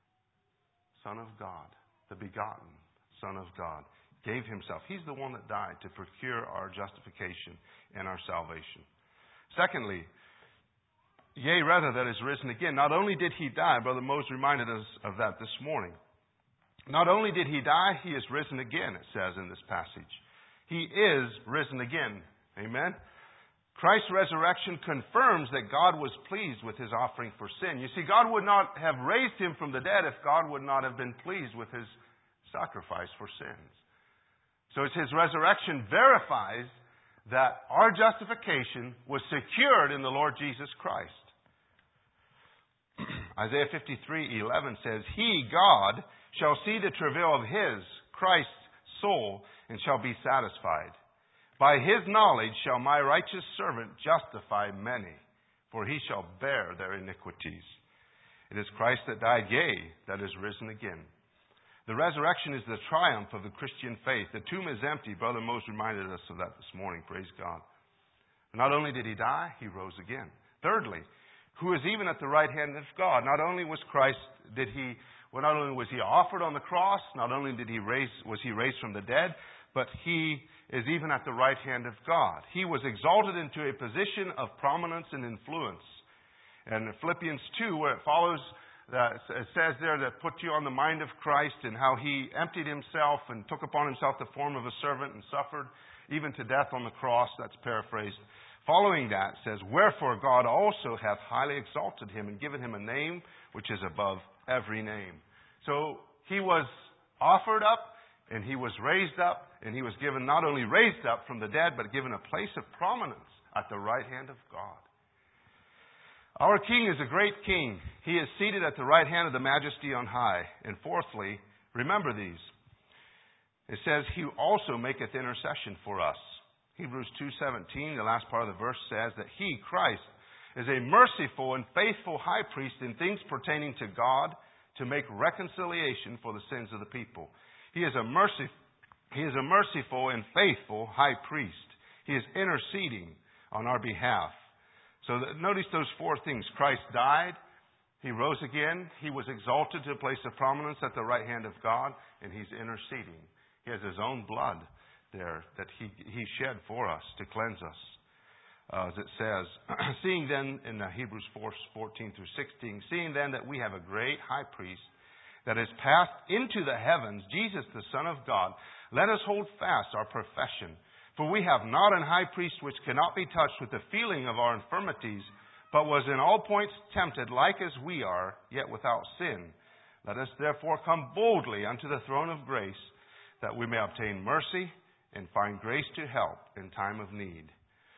Son of God. The begotten Son of God, gave Himself. He's the one that died to procure our justification and our salvation. Secondly, yea, rather, that is risen again. Not only did He die, Brother Moses reminded us of that this morning. Not only did He die, He is risen again, it says in this passage. He is risen again. Amen? Christ's resurrection confirms that God was pleased with His offering for sin. You see, God would not have raised Him from the dead if God would not have been pleased with His sacrifice for sins. So it's His resurrection verifies that our justification was secured in the Lord Jesus Christ. Isaiah fifty-three eleven says, He, God, shall see the travail of His, Christ's soul, and shall be satisfied. By His knowledge shall my righteous servant justify many, for he shall bear their iniquities. It is Christ that died, yea, that is risen again. The resurrection is the triumph of the Christian faith. The tomb is empty. Brother Moses reminded us of that this morning. Praise God. Not only did He die, He rose again. Thirdly, who is even at the right hand of God. Not only was Christ, did He, well, not only was He offered on the cross, not only did He raise, was He raised from the dead, but He is even at the right hand of God. He was exalted into a position of prominence and influence. And in Philippians two, where it follows, uh, it says there that put you on the mind of Christ and how He emptied Himself and took upon Himself the form of a servant and suffered even to death on the cross. That's paraphrased. Following that says, wherefore God also hath highly exalted Him and given Him a name which is above every name. So He was offered up, and He was raised up, and He was given not only raised up from the dead, but given a place of prominence at the right hand of God. Our King is a great King. He is seated at the right hand of the Majesty on high. And fourthly, remember these. It says, He also maketh intercession for us. Hebrews two seventeen, the last part of the verse says that He, Christ, is a merciful and faithful high priest in things pertaining to God, to make reconciliation for the sins of the people. He is a mercy, he is a merciful and faithful high priest. He is interceding on our behalf. So that, notice those four things. Christ died. He rose again. He was exalted to a place of prominence at the right hand of God, and He's interceding. He has His own blood there that He, he shed for us to cleanse us. Uh, as it says, seeing then in Hebrews four, fourteen through sixteen, seeing then that we have a great high priest that has passed into the heavens, Jesus the Son of God, let us hold fast our profession. For we have not an high priest which cannot be touched with the feeling of our infirmities, but was in all points tempted like as we are, yet without sin. Let us therefore come boldly unto the throne of grace, that we may obtain mercy and find grace to help in time of need.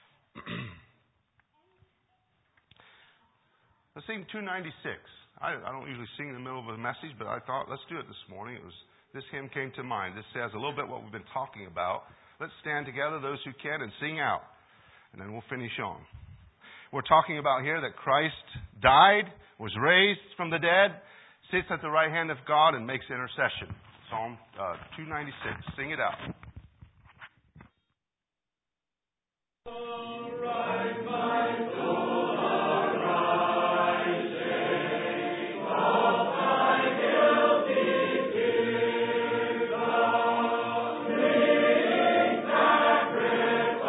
Let's sing two ninety-six. I, I don't usually sing in the middle of a message, but I thought, let's do it this morning. It was this hymn came to mind. This says a little bit what we've been talking about. Let's stand together, those who can, and sing out. And then we'll finish on. We're talking about here that Christ died, was raised from the dead, sits at the right hand of God, and makes intercession. Psalm uh, two ninety-six. Sing it out. Arise, my soul, arise, sing all thy guilty fears, the living sacrifice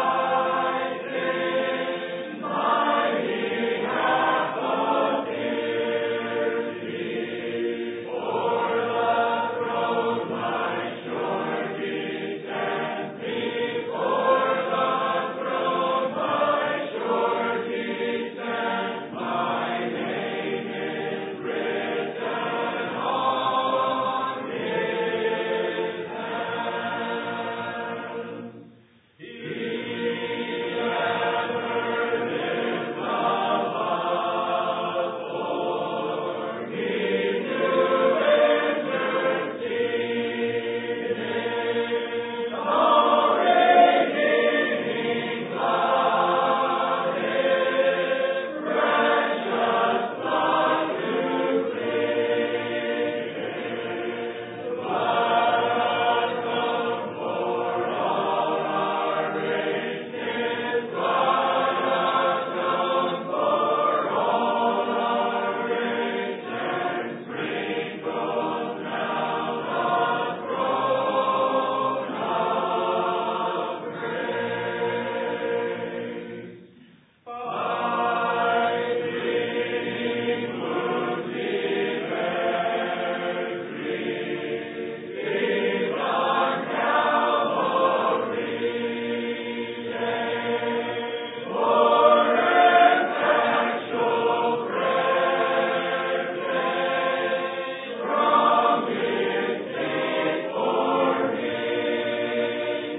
in my behalf appears. Before the throne my surety stands, before the throne my surety stands, my name is written on His hand. He ever lives above for me to intercede. No redeeming blood, His precious blood to plead. Blood come for all our race, His blood come for all our race, and sprinkles now the throne of grace. By bleeding wounds He bare grief, He on Calvary, yea, for effectual prayer, yea, from His feet for me,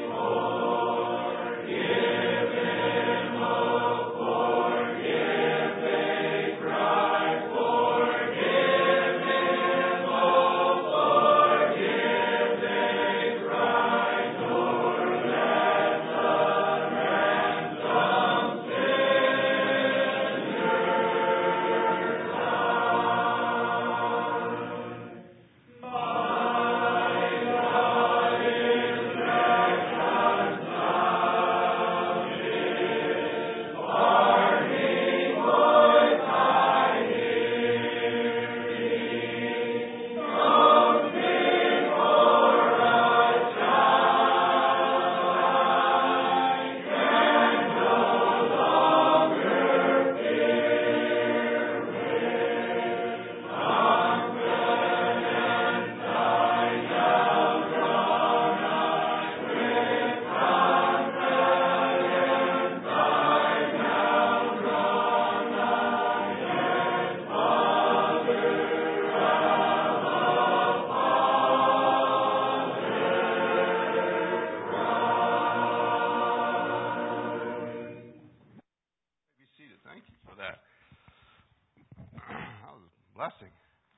forgive Him, oh, forgive, they cry, forgive Him, oh, forgive, they cry, nor let the ransomed sinner die. My God is reconciled, His parting voice I hear. He comes before a child, I can no longer fear. With confidence I shall draw nigh, with confidence I shall draw nigh, and Father of all Be seated. Thank you for that. That was a blessing.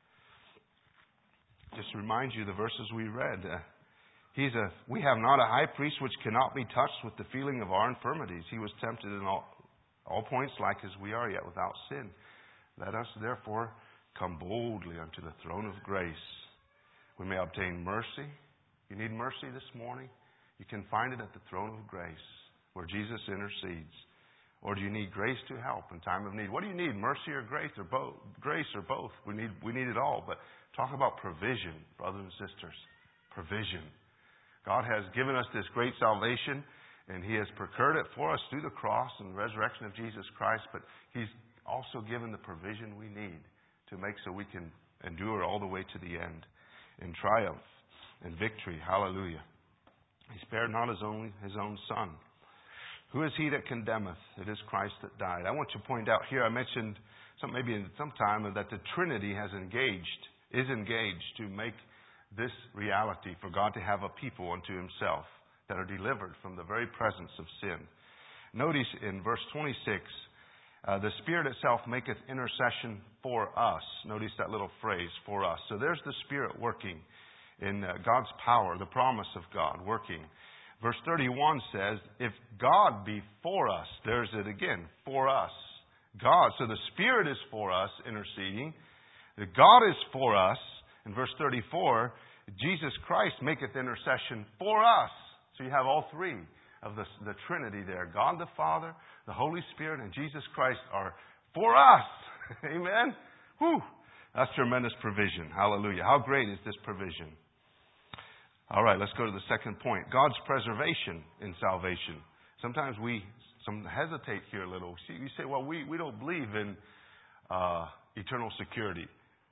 Just remind you the verses we read. Uh, he's a. We have not a high priest which cannot be touched with the feeling of our infirmities. He was tempted in all, all points like as we are, yet without sin. Let us therefore come boldly unto the throne of grace. We may obtain mercy. You need mercy this morning? You can find it at the throne of grace where Jesus intercedes. Or do you need grace to help in time of need? What do you need, mercy or grace or both? Grace or both? We need we need it all. But talk about provision, brothers and sisters. Provision. God has given us this great salvation, and He has procured it for us through the cross and the resurrection of Jesus Christ. But He's also given the provision we need to make so we can endure all the way to the end in triumph and victory. Hallelujah. He spared not His own His own Son. Who is He that condemneth? It is Christ that died. I want to point out here, I mentioned some, maybe in some time that the Trinity has engaged, is engaged to make this reality for God to have a people unto Himself that are delivered from the very presence of sin. Notice in verse twenty-six, uh, the Spirit itself maketh intercession for us. Notice that little phrase, for us. So there's the Spirit working in uh, God's power, the promise of God working. Verse thirty-one says, if God be for us, there's it again, for us. God, so the Spirit is for us, interceding. The God is for us. In verse thirty-four, Jesus Christ maketh intercession for us. So you have all three of the, the Trinity there. God the Father, the Holy Spirit, and Jesus Christ are for us. Amen? Whew. That's tremendous provision. Hallelujah. How great is this provision? All right, let's go to the second point. God's preservation in salvation. Sometimes we some hesitate here a little. See, you say, well, we, we don't believe in uh, eternal security.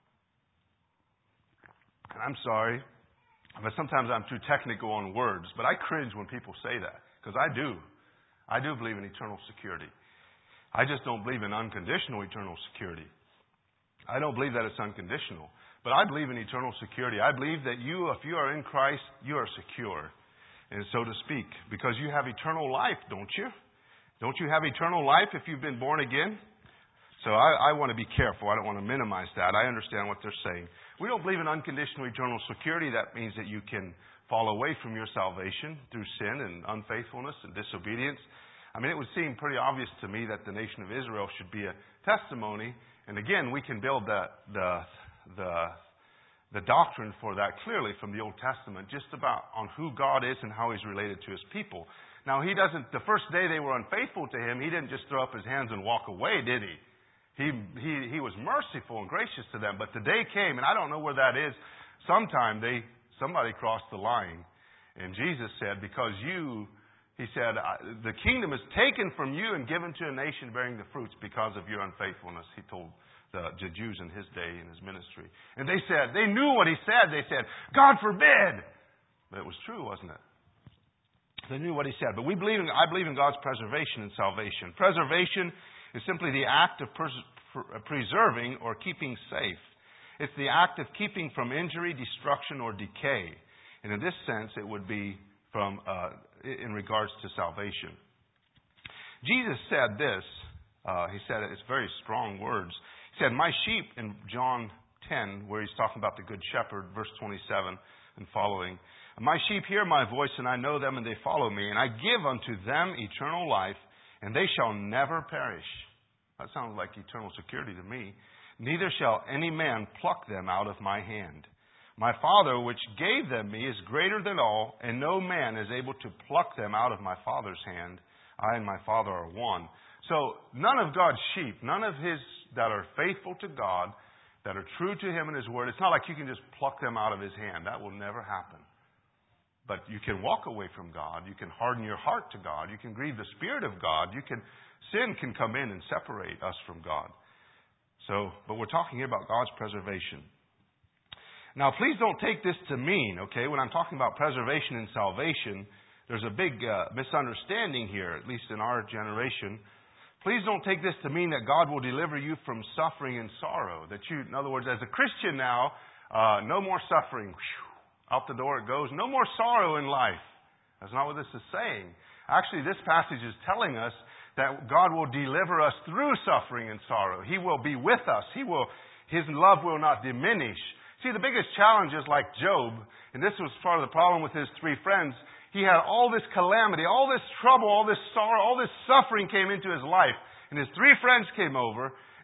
And I'm sorry, but sometimes I'm too technical on words. But I cringe when people say that, because I do. I do believe in eternal security. I just don't believe in unconditional eternal security. I don't believe that it's unconditional. But I believe in eternal security. I believe that you, if you are in Christ, you are secure, and so to speak, because you have eternal life, don't you? Don't you have eternal life if you've been born again? So I, I want to be careful. I don't want to minimize that. I understand what they're saying. We don't believe in unconditional eternal security. That means that you can fall away from your salvation through sin and unfaithfulness and disobedience. I mean, it would seem pretty obvious to me that the nation of Israel should be a testimony. And again, we can build the the the, the doctrine for that clearly from the Old Testament, just about on who God is and how He's related to His people. Now, He doesn't. The first day they were unfaithful to Him, He didn't just throw up His hands and walk away, did He? He he he was merciful and gracious to them. But the day came, and I don't know where that is. Sometime they somebody crossed the line, and Jesus said, "Because you." He said, the kingdom is taken from you and given to a nation bearing the fruits because of your unfaithfulness. He told the Jews in His day, in His ministry. And they said, they knew what He said. They said, God forbid. But it was true, wasn't it? They knew what He said. But we believe in, I believe in God's preservation and salvation. Preservation is simply the act of pres- preserving or keeping safe. It's the act of keeping from injury, destruction, or decay. And in this sense, it would be from uh, in regards to salvation. Jesus said this. Uh, he said it's very strong words. He said, my sheep, in John ten, where He's talking about the Good Shepherd, verse twenty-seven and following, my sheep hear my voice, and I know them, and they follow me. And I give unto them eternal life, and they shall never perish. That sounds like eternal security to me. Neither shall any man pluck them out of my hand. My Father, which gave them me, is greater than all, and no man is able to pluck them out of my Father's hand. I and my Father are one. So none of God's sheep, none of His that are faithful to God, that are true to Him and His Word, it's not like you can just pluck them out of His hand. That will never happen. But you can walk away from God. You can harden your heart to God. You can grieve the Spirit of God. You can sin can come in and separate us from God. So, but we're talking here about God's preservation. Now, please don't take this to mean, okay, when I'm talking about preservation and salvation, there's a big uh, misunderstanding here, at least in our generation. Please don't take this to mean that God will deliver you from suffering and sorrow. That you, in other words, as a Christian now, uh, no more suffering. Whew, out the door it goes. No more sorrow in life. That's not what this is saying. Actually, this passage is telling us that God will deliver us through suffering and sorrow. He will be with us. He will, His love will not diminish. See, the biggest challenge is like Job, and this was part of the problem with his three friends. He had all this calamity, all this trouble, all this sorrow, all this suffering came into his life. And his three friends came over,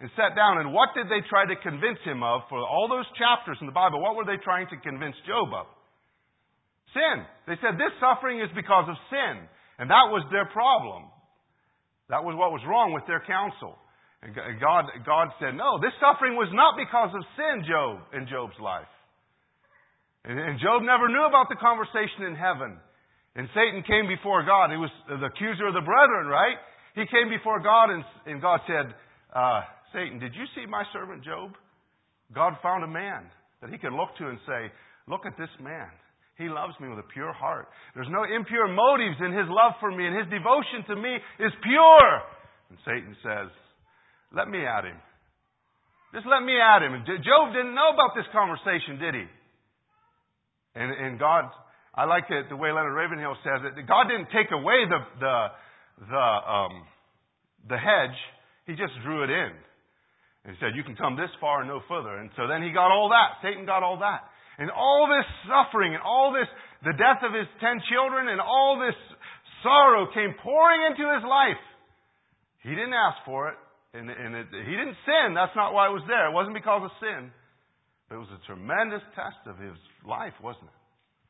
and sat down. And what did they try to convince him of for all those chapters in the Bible? What were they trying to convince Job of? Sin. They said this suffering is because of sin. And that was their problem. That was what was wrong with their counsel. And God, God said, no, this suffering was not because of sin, Job, in Job's life. And, and Job never knew about the conversation in heaven. And Satan came before God. He was the accuser of the brethren, right? He came before God and, and God said, uh, Satan, did you see my servant Job? God found a man that he could look to and say, look at this man. He loves me with a pure heart. There's no impure motives in his love for me, and his devotion to me is pure. And Satan says, let me at him. Just let me at him. And Job didn't know about this conversation, did he? And, and God, I like it, the way Leonard Ravenhill says it. God didn't take away the the the um, the hedge. He just drew it in. And he said, you can come this far and no further. And so then he got all that. Satan got all that. And all this suffering and all this, the death of his ten children and all this sorrow came pouring into his life. He didn't ask for it. And, and it, he didn't sin. That's not why it was there. It wasn't because of sin. But it was a tremendous test of his life, wasn't it?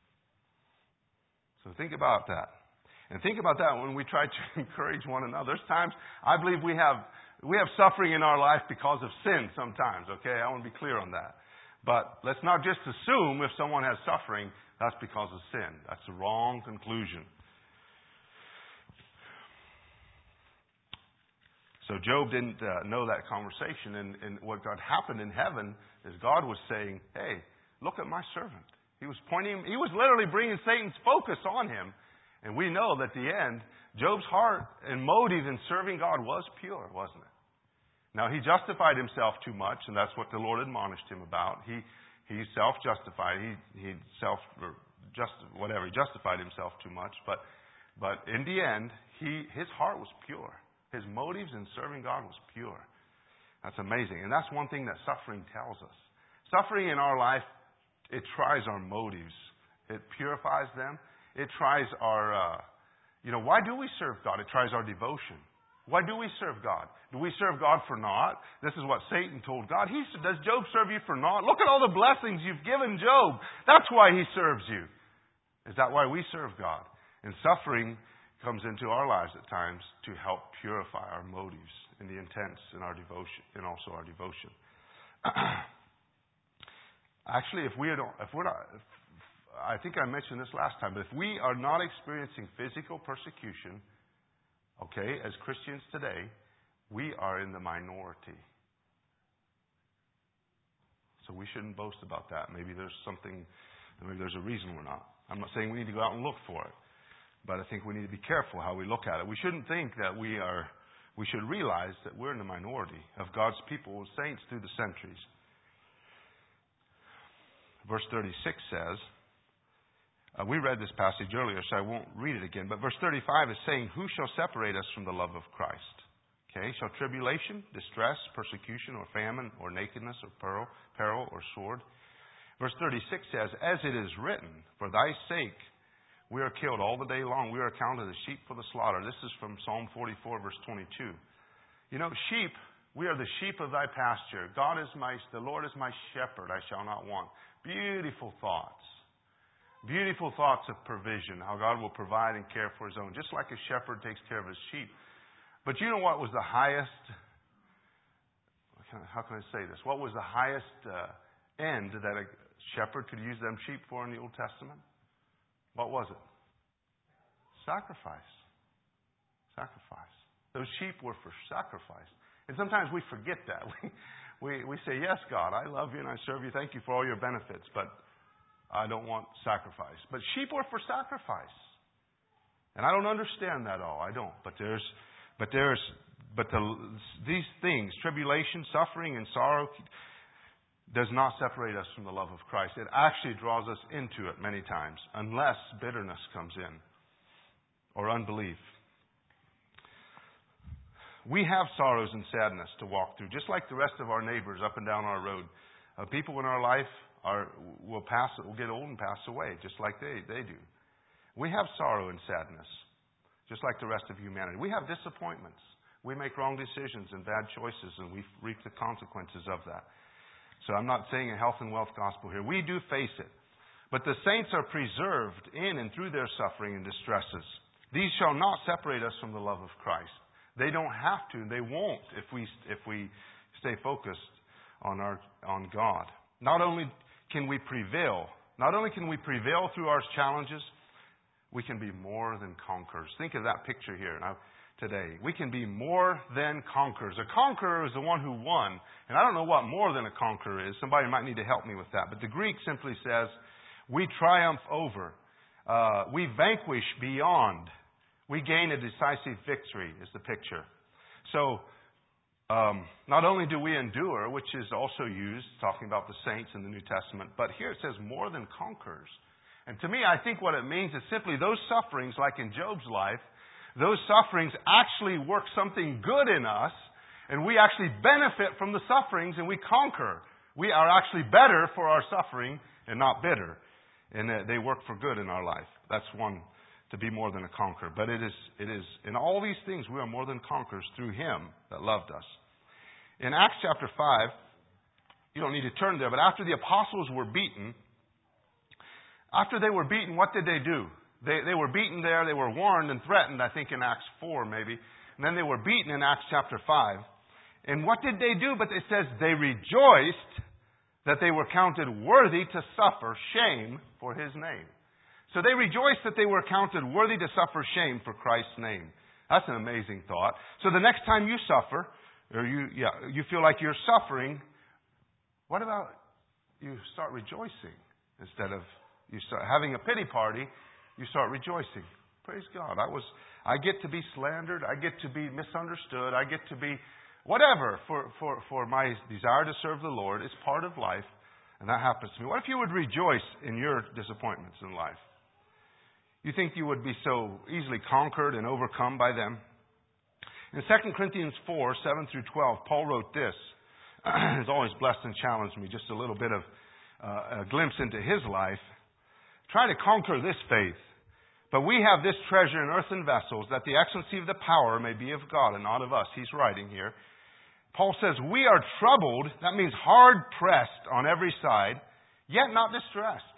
So think about that. And think about that when we try to encourage one another. There's times I believe we have we have suffering in our life because of sin sometimes, okay? I want to be clear on that. But let's not just assume if someone has suffering, that's because of sin. That's the wrong conclusion. So Job didn't uh, know that conversation. And, and what got happened in heaven is God was saying, hey, look at my servant. He was pointing, he was literally bringing Satan's focus on him. And we know that at the end, Job's heart and motive in serving God was pure, wasn't it? Now, he justified himself too much, and that's what the Lord admonished him about. He he self-justified. He he self or just whatever. He justified himself too much, but but in the end, he his heart was pure. His motives in serving God was pure. That's amazing, and that's one thing that suffering tells us. Suffering in our life, it tries our motives. It purifies them. It tries our, uh, you know, why do we serve God? It tries our devotion. Why do we serve God? Do we serve God for naught? This is what Satan told God. He said, does Job serve you for naught? Look at all the blessings you've given Job. That's why he serves you. Is that why we serve God? And suffering comes into our lives at times to help purify our motives and the intents in our devotion, and also our devotion. Actually, if we don't, if we're not, if, I think I mentioned this last time, but if we are not experiencing physical persecution, okay, as Christians today, we are in the minority. So we shouldn't boast about that. Maybe there's something, maybe there's a reason we're not. I'm not saying we need to go out and look for it, but I think we need to be careful how we look at it. We shouldn't think that we are, we should realize that we're in the minority of God's people, saints through the centuries. Verse thirty-six says, Uh, we read this passage earlier, so I won't read it again. But verse thirty-five is saying, who shall separate us from the love of Christ? Okay, shall tribulation, distress, persecution, or famine, or nakedness, or peril, peril, or sword? Verse thirty-six says, as it is written, for thy sake we are killed all the day long. We are accounted as sheep for the slaughter. This is from Psalm forty-four, verse twenty-two. You know, sheep, we are the sheep of thy pasture. God is my, the Lord is my shepherd, I shall not want. Beautiful thoughts. Beautiful thoughts of provision, how God will provide and care for his own, just like a shepherd takes care of his sheep. But you know what was the highest, how can I say this? What was the highest uh, end that a shepherd could use them sheep for in the Old Testament? What was it? Sacrifice. Sacrifice. Those sheep were for sacrifice. And sometimes we forget that. We, we, we say, yes, God, I love you and I serve you. Thank you for all your benefits. But I don't want sacrifice. But sheep are for sacrifice. And I don't understand that all. I don't. But there's, but there's, but the, these things, tribulation, suffering, and sorrow, does not separate us from the love of Christ. It actually draws us into it many times, unless bitterness comes in or unbelief. We have sorrows and sadness to walk through, just like the rest of our neighbors up and down our road. Uh, people in our life Are, will pass, will get old and pass away, just like they, they do. We have sorrow and sadness, just like the rest of humanity. We have disappointments. We make wrong decisions and bad choices, and we reap the consequences of that. So I'm not saying a health and wealth gospel here. We do face it. But the saints are preserved in and through their suffering and distresses. These shall not separate us from the love of Christ. They don't have to. They won't if we if we stay focused on our on God. Not only can we prevail, not only can we prevail through our challenges, we can be more than conquerors. Think of that picture here now, today. We can be more than conquerors. A conqueror is the one who won. And I don't know what more than a conqueror is. Somebody might need to help me with that. But the Greek simply says, we triumph over. Uh, we vanquish beyond. We gain a decisive victory is the picture. So, um, not only do we endure, which is also used, talking about the saints in the New Testament, but here it says more than conquerors. And to me, I think what it means is simply those sufferings, like in Job's life, those sufferings actually work something good in us, and we actually benefit from the sufferings, and we conquer. We are actually better for our suffering and not bitter. And they work for good in our life. That's one, to be more than a conqueror. But it is, it is, in all these things, we are more than conquerors through Him that loved us. In Acts chapter five, you don't need to turn there, but after the apostles were beaten, after they were beaten, what did they do? They, they were beaten there, they were warned and threatened, I think in Acts four maybe. And then they were beaten in Acts chapter five. And what did they do? But it says they rejoiced that they were counted worthy to suffer shame for His name. So they rejoiced that they were counted worthy to suffer shame for Christ's name. That's an amazing thought. So the next time you suffer, or you, yeah, you feel like you're suffering, what about you start rejoicing instead of you start having a pity party? You start rejoicing. Praise God. I was, I get to be slandered. I get to be misunderstood. I get to be whatever for, for, for my desire to serve the Lord. It's part of life, and that happens to me. What if you would rejoice in your disappointments in life? You think you would be so easily conquered and overcome by them? In Second Corinthians four, seven through twelve, Paul wrote this. It's always blessed and challenged me. Just a little bit of uh, a glimpse into his life. Try to conquer this faith. But we have this treasure in earthen vessels, that the excellency of the power may be of God and not of us. He's writing here. Paul says, we are troubled, that means hard pressed on every side, yet not distressed.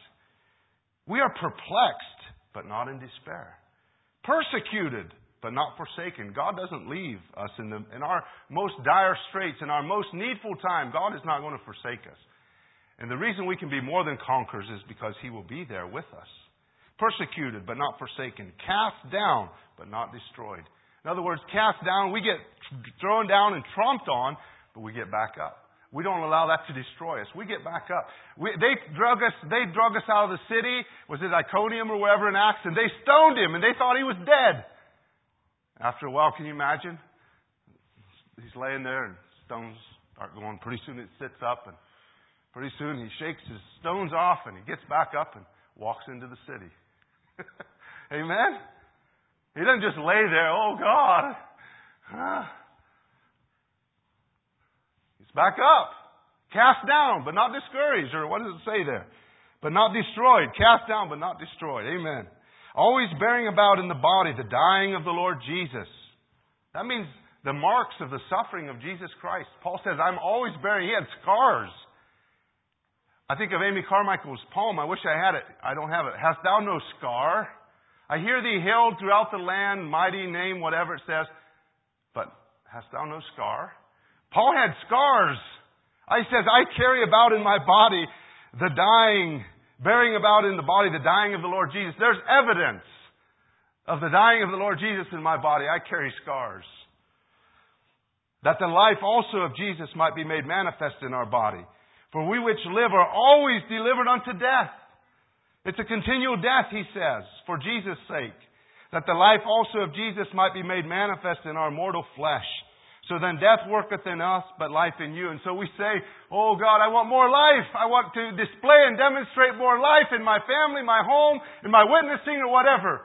We are perplexed, but not in despair. Persecuted, but not forsaken. God doesn't leave us in, the, in our most dire straits, in our most needful time. God is not going to forsake us. And the reason we can be more than conquerors is because He will be there with us. Persecuted, but not forsaken. Cast down, but not destroyed. In other words, cast down, we get thrown down and tromped on, but we get back up. We don't allow that to destroy us. We get back up. We, they drug us. They drug us out of the city. Was it Iconium or wherever in Acts? And they stoned him, and they thought he was dead. After a while, can you imagine? He's laying there, and stones start going. Pretty soon, it sits up, and pretty soon he shakes his stones off, and he gets back up and walks into the city. Amen? He doesn't just lay there, oh God. Huh? He's back up. Cast down, but not discouraged. Or what does it say there? But not destroyed. Cast down, but not destroyed. Amen. Always bearing about in the body the dying of the Lord Jesus. That means the marks of the suffering of Jesus Christ. Paul says, I'm always bearing. He had scars. I think of Amy Carmichael's poem. I wish I had it. I don't have it. Hast thou no scar? I hear thee hailed throughout the land, mighty name, whatever it says. But hast thou no scar? Paul had scars. He says, I carry about in my body the dying, bearing about in the body the dying of the Lord Jesus. There's evidence of the dying of the Lord Jesus in my body. I carry scars. That the life also of Jesus might be made manifest in our body. For we which live are always delivered unto death. It's a continual death, he says, for Jesus' sake. That the life also of Jesus might be made manifest in our mortal flesh. So then death worketh in us, but life in you. And so we say, oh God, I want more life. I want to display and demonstrate more life in my family, my home, in my witnessing or whatever.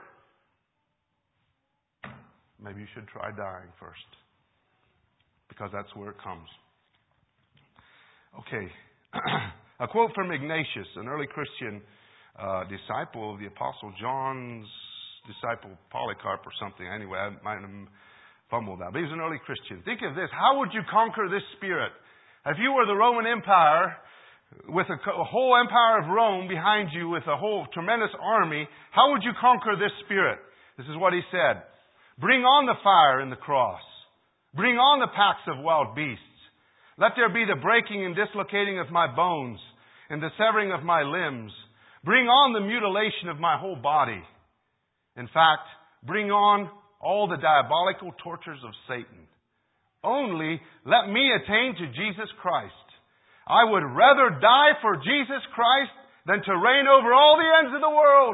Maybe you should try dying first. Because that's where it comes. Okay. A quote from Ignatius, an early Christian uh, disciple of the Apostle John's disciple Polycarp or something. Anyway, I might have fumbled that. But he was an early Christian. Think of this. How would you conquer this spirit? If you were the Roman Empire, with a, a whole empire of Rome behind you, with a whole tremendous army, how would you conquer this spirit? This is what he said. Bring on the fire and the cross. Bring on the packs of wild beasts. Let there be the breaking and dislocating of my bones and the severing of my limbs. Bring on the mutilation of my whole body. In fact, bring on all the diabolical tortures of Satan. Only let me attain to Jesus Christ. I would rather die for Jesus Christ than to reign over all the ends of the world.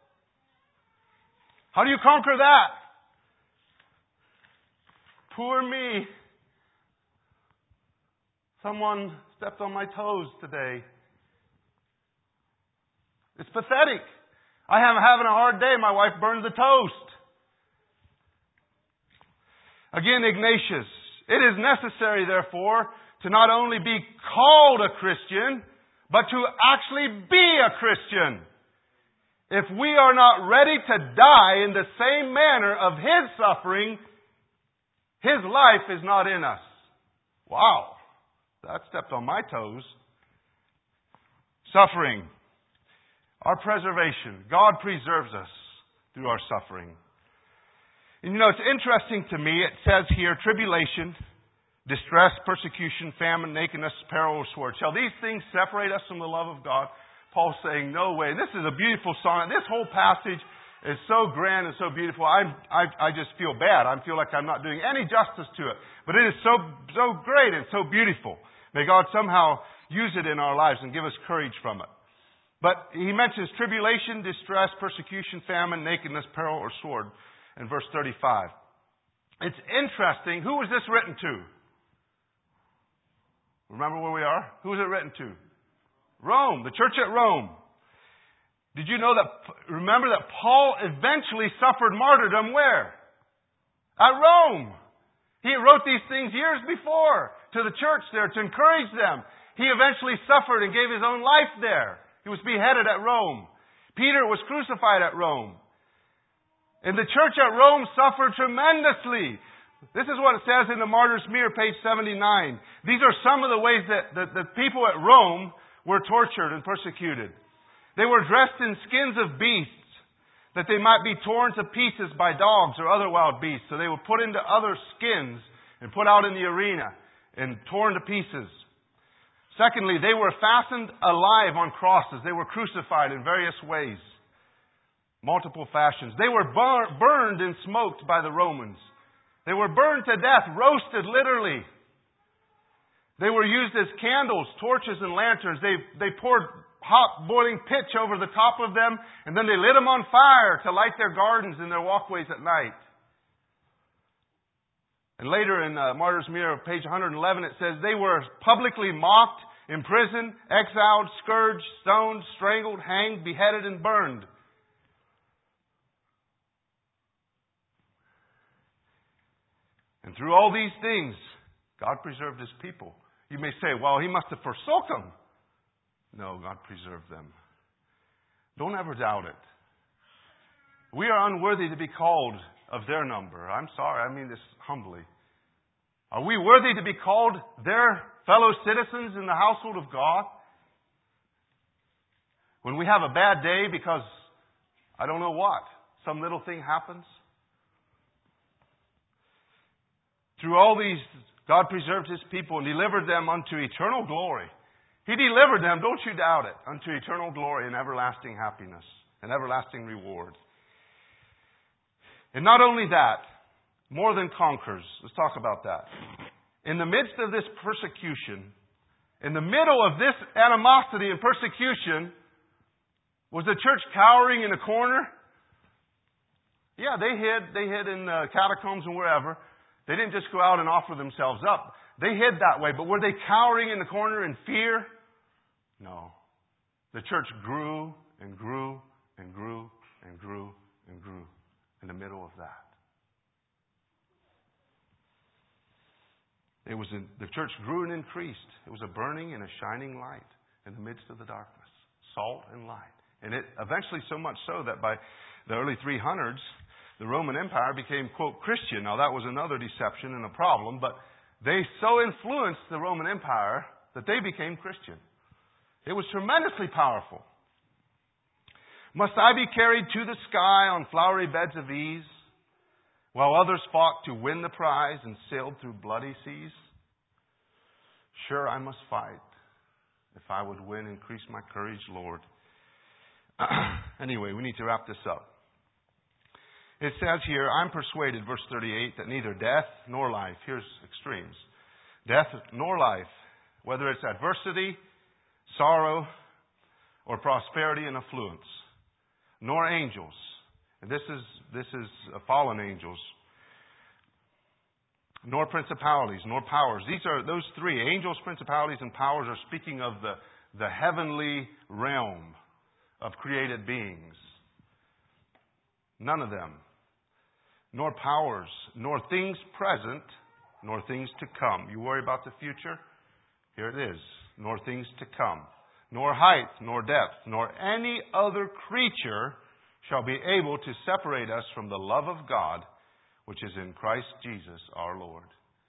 How do you conquer that? Poor me. Someone stepped on my toes today. It's pathetic. I am having a hard day. My wife burned the toast. Again, Ignatius. It is necessary, therefore, to not only be called a Christian, but to actually be a Christian. If we are not ready to die in the same manner of His suffering, His life is not in us. Wow. That stepped on my toes. Suffering. Our preservation. God preserves us through our suffering. And you know, it's interesting to me, it says here, tribulation, distress, persecution, famine, nakedness, peril, or sword. Shall these things separate us from the love of God? Paul's saying, no way. This is a beautiful song. This whole passage is so grand and so beautiful. I, I, I just feel bad. I feel like I'm not doing any justice to it. But it is so, so great and so beautiful. May God somehow use it in our lives and give us courage from it. But he mentions tribulation, distress, persecution, famine, nakedness, peril, or sword in verse thirty-five. It's interesting. Who was this written to? Remember where we are? Who was it written to? Rome, the church at Rome. Did you know that, remember that Paul eventually suffered martyrdom where? At Rome. He wrote these things years before to the church there to encourage them. He eventually suffered and gave his own life there. He was beheaded at Rome. Peter was crucified at Rome. And the church at Rome suffered tremendously. This is what it says in the Martyr's Mirror, page seventy-nine. These are some of the ways that the, the people at Rome were tortured and persecuted. They were dressed in skins of beasts, that they might be torn to pieces by dogs or other wild beasts. So they were put into other skins and put out in the arena and torn to pieces. Secondly, they were fastened alive on crosses. They were crucified in various ways. Multiple fashions. They were bur- burned and smoked by the Romans. They were burned to death, roasted literally. They were used as candles, torches, and lanterns. They, they poured hot boiling pitch over the top of them, and then they lit them on fire to light their gardens and their walkways at night. And later in uh, Martyr's Mirror, page one hundred eleven, it says they were publicly mocked, imprisoned, exiled, scourged, stoned, strangled, hanged, beheaded, and burned. And through all these things, God preserved His people. You may say, well, He must have forsook them. No, God preserved them. Don't ever doubt it. We are unworthy to be called of their number. I'm sorry, I mean this humbly. Are we worthy to be called their fellow citizens in the household of God? When we have a bad day because, I don't know what, some little thing happens? Through all these, God preserved His people and delivered them unto eternal glory. He delivered them, don't you doubt it, unto eternal glory and everlasting happiness and everlasting reward. And not only that, more than conquers. Let's talk about that. In the midst of this persecution, in the middle of this animosity and persecution, was the church cowering in a corner? Yeah, they hid. They hid in the catacombs and wherever. They didn't just go out and offer themselves up. They hid that way. But were they cowering in the corner in fear? No. The church grew and grew and grew and grew and grew in the middle of that. It was in, the church grew and increased. It was a burning and a shining light in the midst of the darkness. Salt and light. And it eventually so much so that by the early three hundreds, the Roman Empire became, quote, Christian. Now, that was another deception and a problem, but they so influenced the Roman Empire that they became Christian. It was tremendously powerful. Must I be carried to the sky on flowery beds of ease, while others fought to win the prize and sailed through bloody seas? Sure, I must fight. If I would win, increase my courage, Lord. Anyway, we need to wrap this up. It says here, I'm persuaded, verse thirty-eight, that neither death nor life, here's extremes, death nor life, whether it's adversity, sorrow, or prosperity and affluence, nor angels, and this is this is uh, fallen angels, nor principalities, nor powers. These are those three, angels, principalities, and powers, are speaking of the, the heavenly realm of created beings. None of them. Nor powers, nor things present, nor things to come. You worry about the future? Here it is. Nor things to come. Nor height, nor depth, nor any other creature shall be able to separate us from the love of God, which is in Christ Jesus our Lord.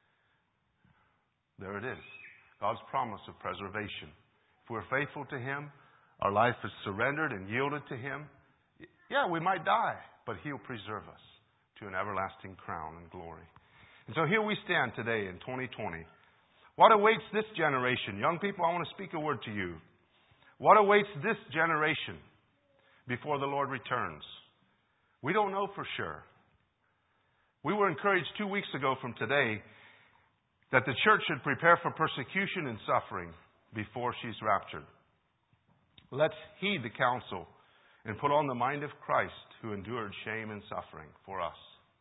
There it is. God's promise of preservation. If we're faithful to Him, our life is surrendered and yielded to Him. Yeah, we might die, but He'll preserve us to an everlasting crown and glory. And so here we stand today in twenty twenty. What awaits this generation? Young people, I want to speak a word to you. What awaits this generation before the Lord returns? We don't know for sure. We were encouraged two weeks ago from today that the church should prepare for persecution and suffering before she's raptured. Let's heed the counsel and put on the mind of Christ, who endured shame and suffering for us.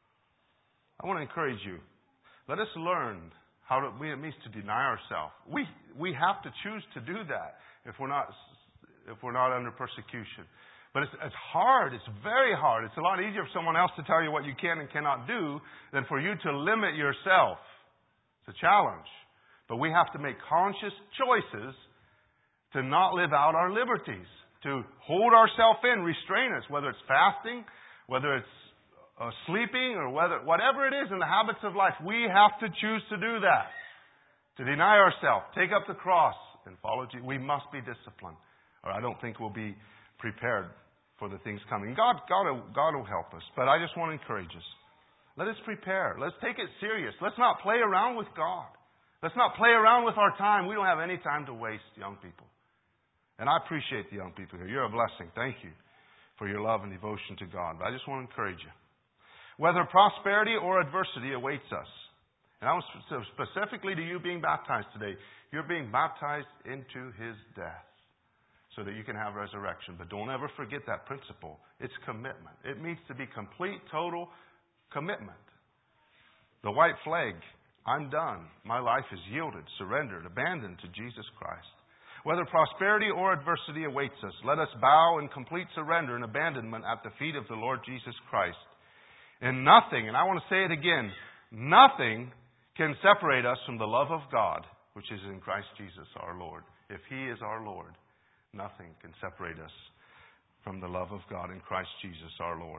I want to encourage you. Let us learn how to, it means to deny ourselves. We we have to choose to do that if we're not if we're not under persecution. But it's, it's hard. It's very hard. It's a lot easier for someone else to tell you what you can and cannot do than for you to limit yourself. It's a challenge. But we have to make conscious choices to not live out our liberties, to hold ourselves in, restrain us, whether it's fasting, whether it's uh, sleeping, or whether whatever it is in the habits of life. We have to choose to do that, to deny ourselves, take up the cross, and follow Jesus. We must be disciplined, or I don't think we'll be prepared for the things coming. God, God, God will help us, but I just want to encourage us. Let us prepare. Let's take it serious. Let's not play around with God. Let's not play around with our time. We don't have any time to waste, young people. And I appreciate the young people here. You're a blessing. Thank you for your love and devotion to God. But I just want to encourage you. Whether prosperity or adversity awaits us. And I was specifically to you being baptized today. You're being baptized into His death so that you can have resurrection. But don't ever forget that principle. It's commitment. It means to be complete, total commitment. The white flag. I'm done. My life is yielded, surrendered, abandoned to Jesus Christ. Whether prosperity or adversity awaits us, let us bow in complete surrender and abandonment at the feet of the Lord Jesus Christ. And nothing, and I want to say it again, nothing can separate us from the love of God, which is in Christ Jesus our Lord. If He is our Lord, nothing can separate us from the love of God in Christ Jesus our Lord.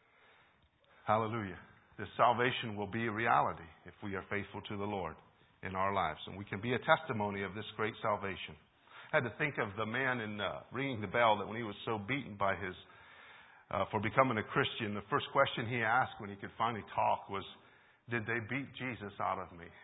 Hallelujah. This salvation will be a reality if we are faithful to the Lord in our lives. And we can be a testimony of this great salvation. I had to think of the man in uh, ringing the bell, that when he was so beaten by his, uh, for becoming a Christian, the first question he asked when he could finally talk was, did they beat Jesus out of me?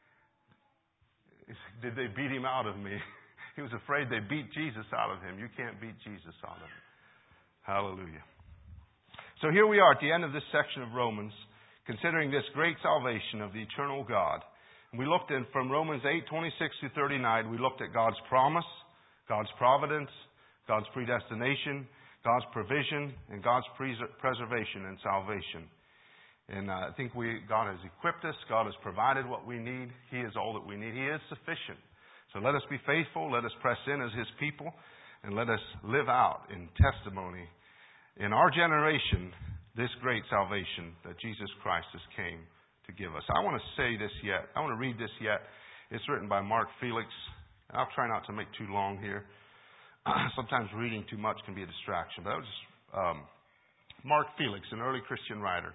Did they beat Him out of me? He was afraid they beat Jesus out of him. You can't beat Jesus out of him. Hallelujah. So here we are at the end of this section of Romans, considering this great salvation of the eternal God. We looked at, from Romans eight, twenty-six to thirty-nine, we looked at God's promise, God's providence, God's predestination, God's provision, and God's preservation and salvation. And uh, I think we God has equipped us. God has provided what we need. He is all that we need. He is sufficient. So let us be faithful. Let us press in as His people. And let us live out in testimony in our generation this great salvation that Jesus Christ has came to give us. I want to say this yet. I want to read this yet. It's written by Mark Felix. I'll try not to make too long here. Sometimes reading too much can be a distraction. But that was just, um, Mark Felix, an early Christian writer,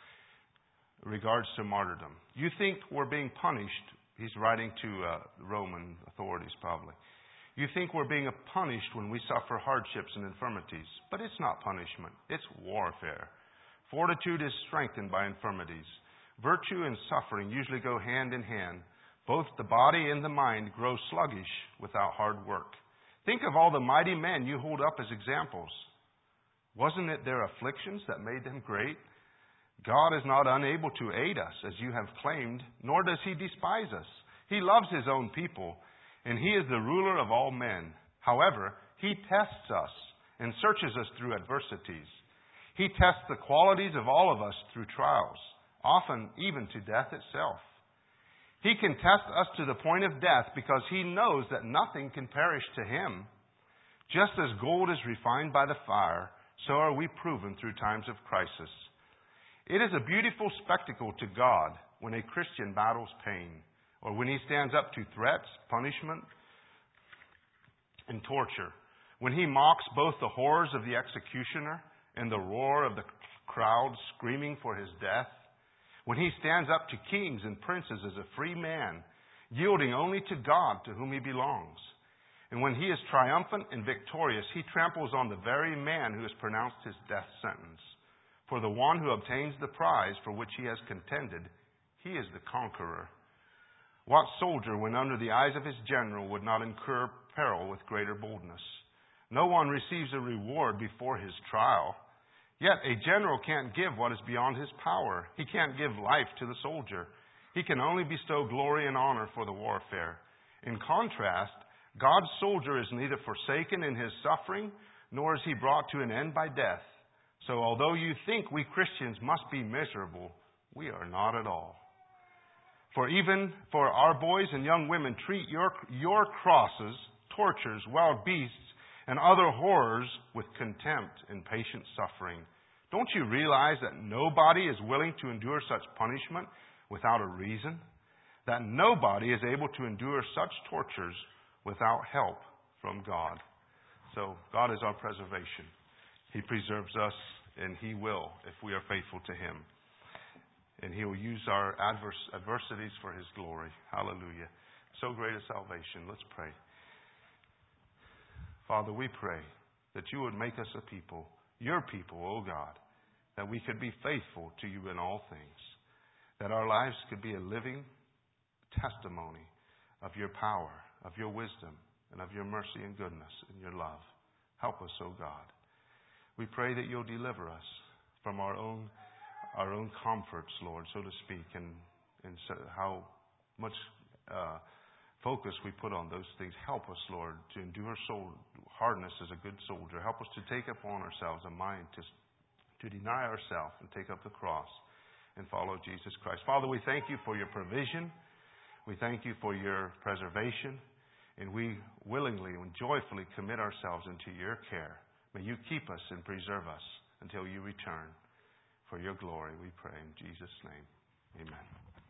regards to martyrdom. You think we're being punished. He's writing to uh, Roman authorities probably. You think we're being punished when we suffer hardships and infirmities. But it's not punishment. It's warfare. Fortitude is strengthened by infirmities. Virtue and suffering usually go hand in hand. Both the body and the mind grow sluggish without hard work. Think of all the mighty men you hold up as examples. Wasn't it their afflictions that made them great? God is not unable to aid us, as you have claimed, nor does He despise us. He loves His own people, and He is the ruler of all men. However, He tests us and searches us through adversities. He tests the qualities of all of us through trials, often even to death itself. He can test us to the point of death because He knows that nothing can perish to Him. Just as gold is refined by the fire, so are we proven through times of crisis. It is a beautiful spectacle to God when a Christian battles pain, or when he stands up to threats, punishment, and torture. When he mocks both the horrors of the executioner and the roar of the crowd screaming for his death. When he stands up to kings and princes as a free man, yielding only to God to whom he belongs. And when he is triumphant and victorious, he tramples on the very man who has pronounced his death sentence. For the one who obtains the prize for which he has contended, he is the conqueror. What soldier, when under the eyes of his general, would not incur peril with greater boldness? No one receives a reward before his trial. Yet a general can't give what is beyond his power. He can't give life to the soldier. He can only bestow glory and honor for the warfare. In contrast, God's soldier is neither forsaken in his suffering, nor is he brought to an end by death. So although you think we Christians must be miserable, we are not at all. For even for our boys and young women, treat your, your crosses, tortures, wild beasts, and other horrors with contempt and patient suffering. Don't you realize that nobody is willing to endure such punishment without a reason? That nobody is able to endure such tortures without help from God. So God is our preservation. He preserves us, and He will if we are faithful to Him. And He will use our adverse adversities for His glory. Hallelujah. So great a salvation. Let's pray. Father, we pray that You would make us a people, Your people, O God, that we could be faithful to You in all things, that our lives could be a living testimony of Your power, of Your wisdom, and of Your mercy and goodness and Your love. Help us, O God. We pray that You'll deliver us from our own our own comforts, Lord, so to speak, and, and so how much uh, focus we put on those things. Help us, Lord, to endure soul hardness as a good soldier. Help us to take upon ourselves a mind to, to deny ourselves and take up the cross and follow Jesus Christ. Father, we thank You for Your provision. We thank You for Your preservation. And we willingly and joyfully commit ourselves into Your care. May You keep us and preserve us until You return. For Your glory, we pray in Jesus' name. Amen.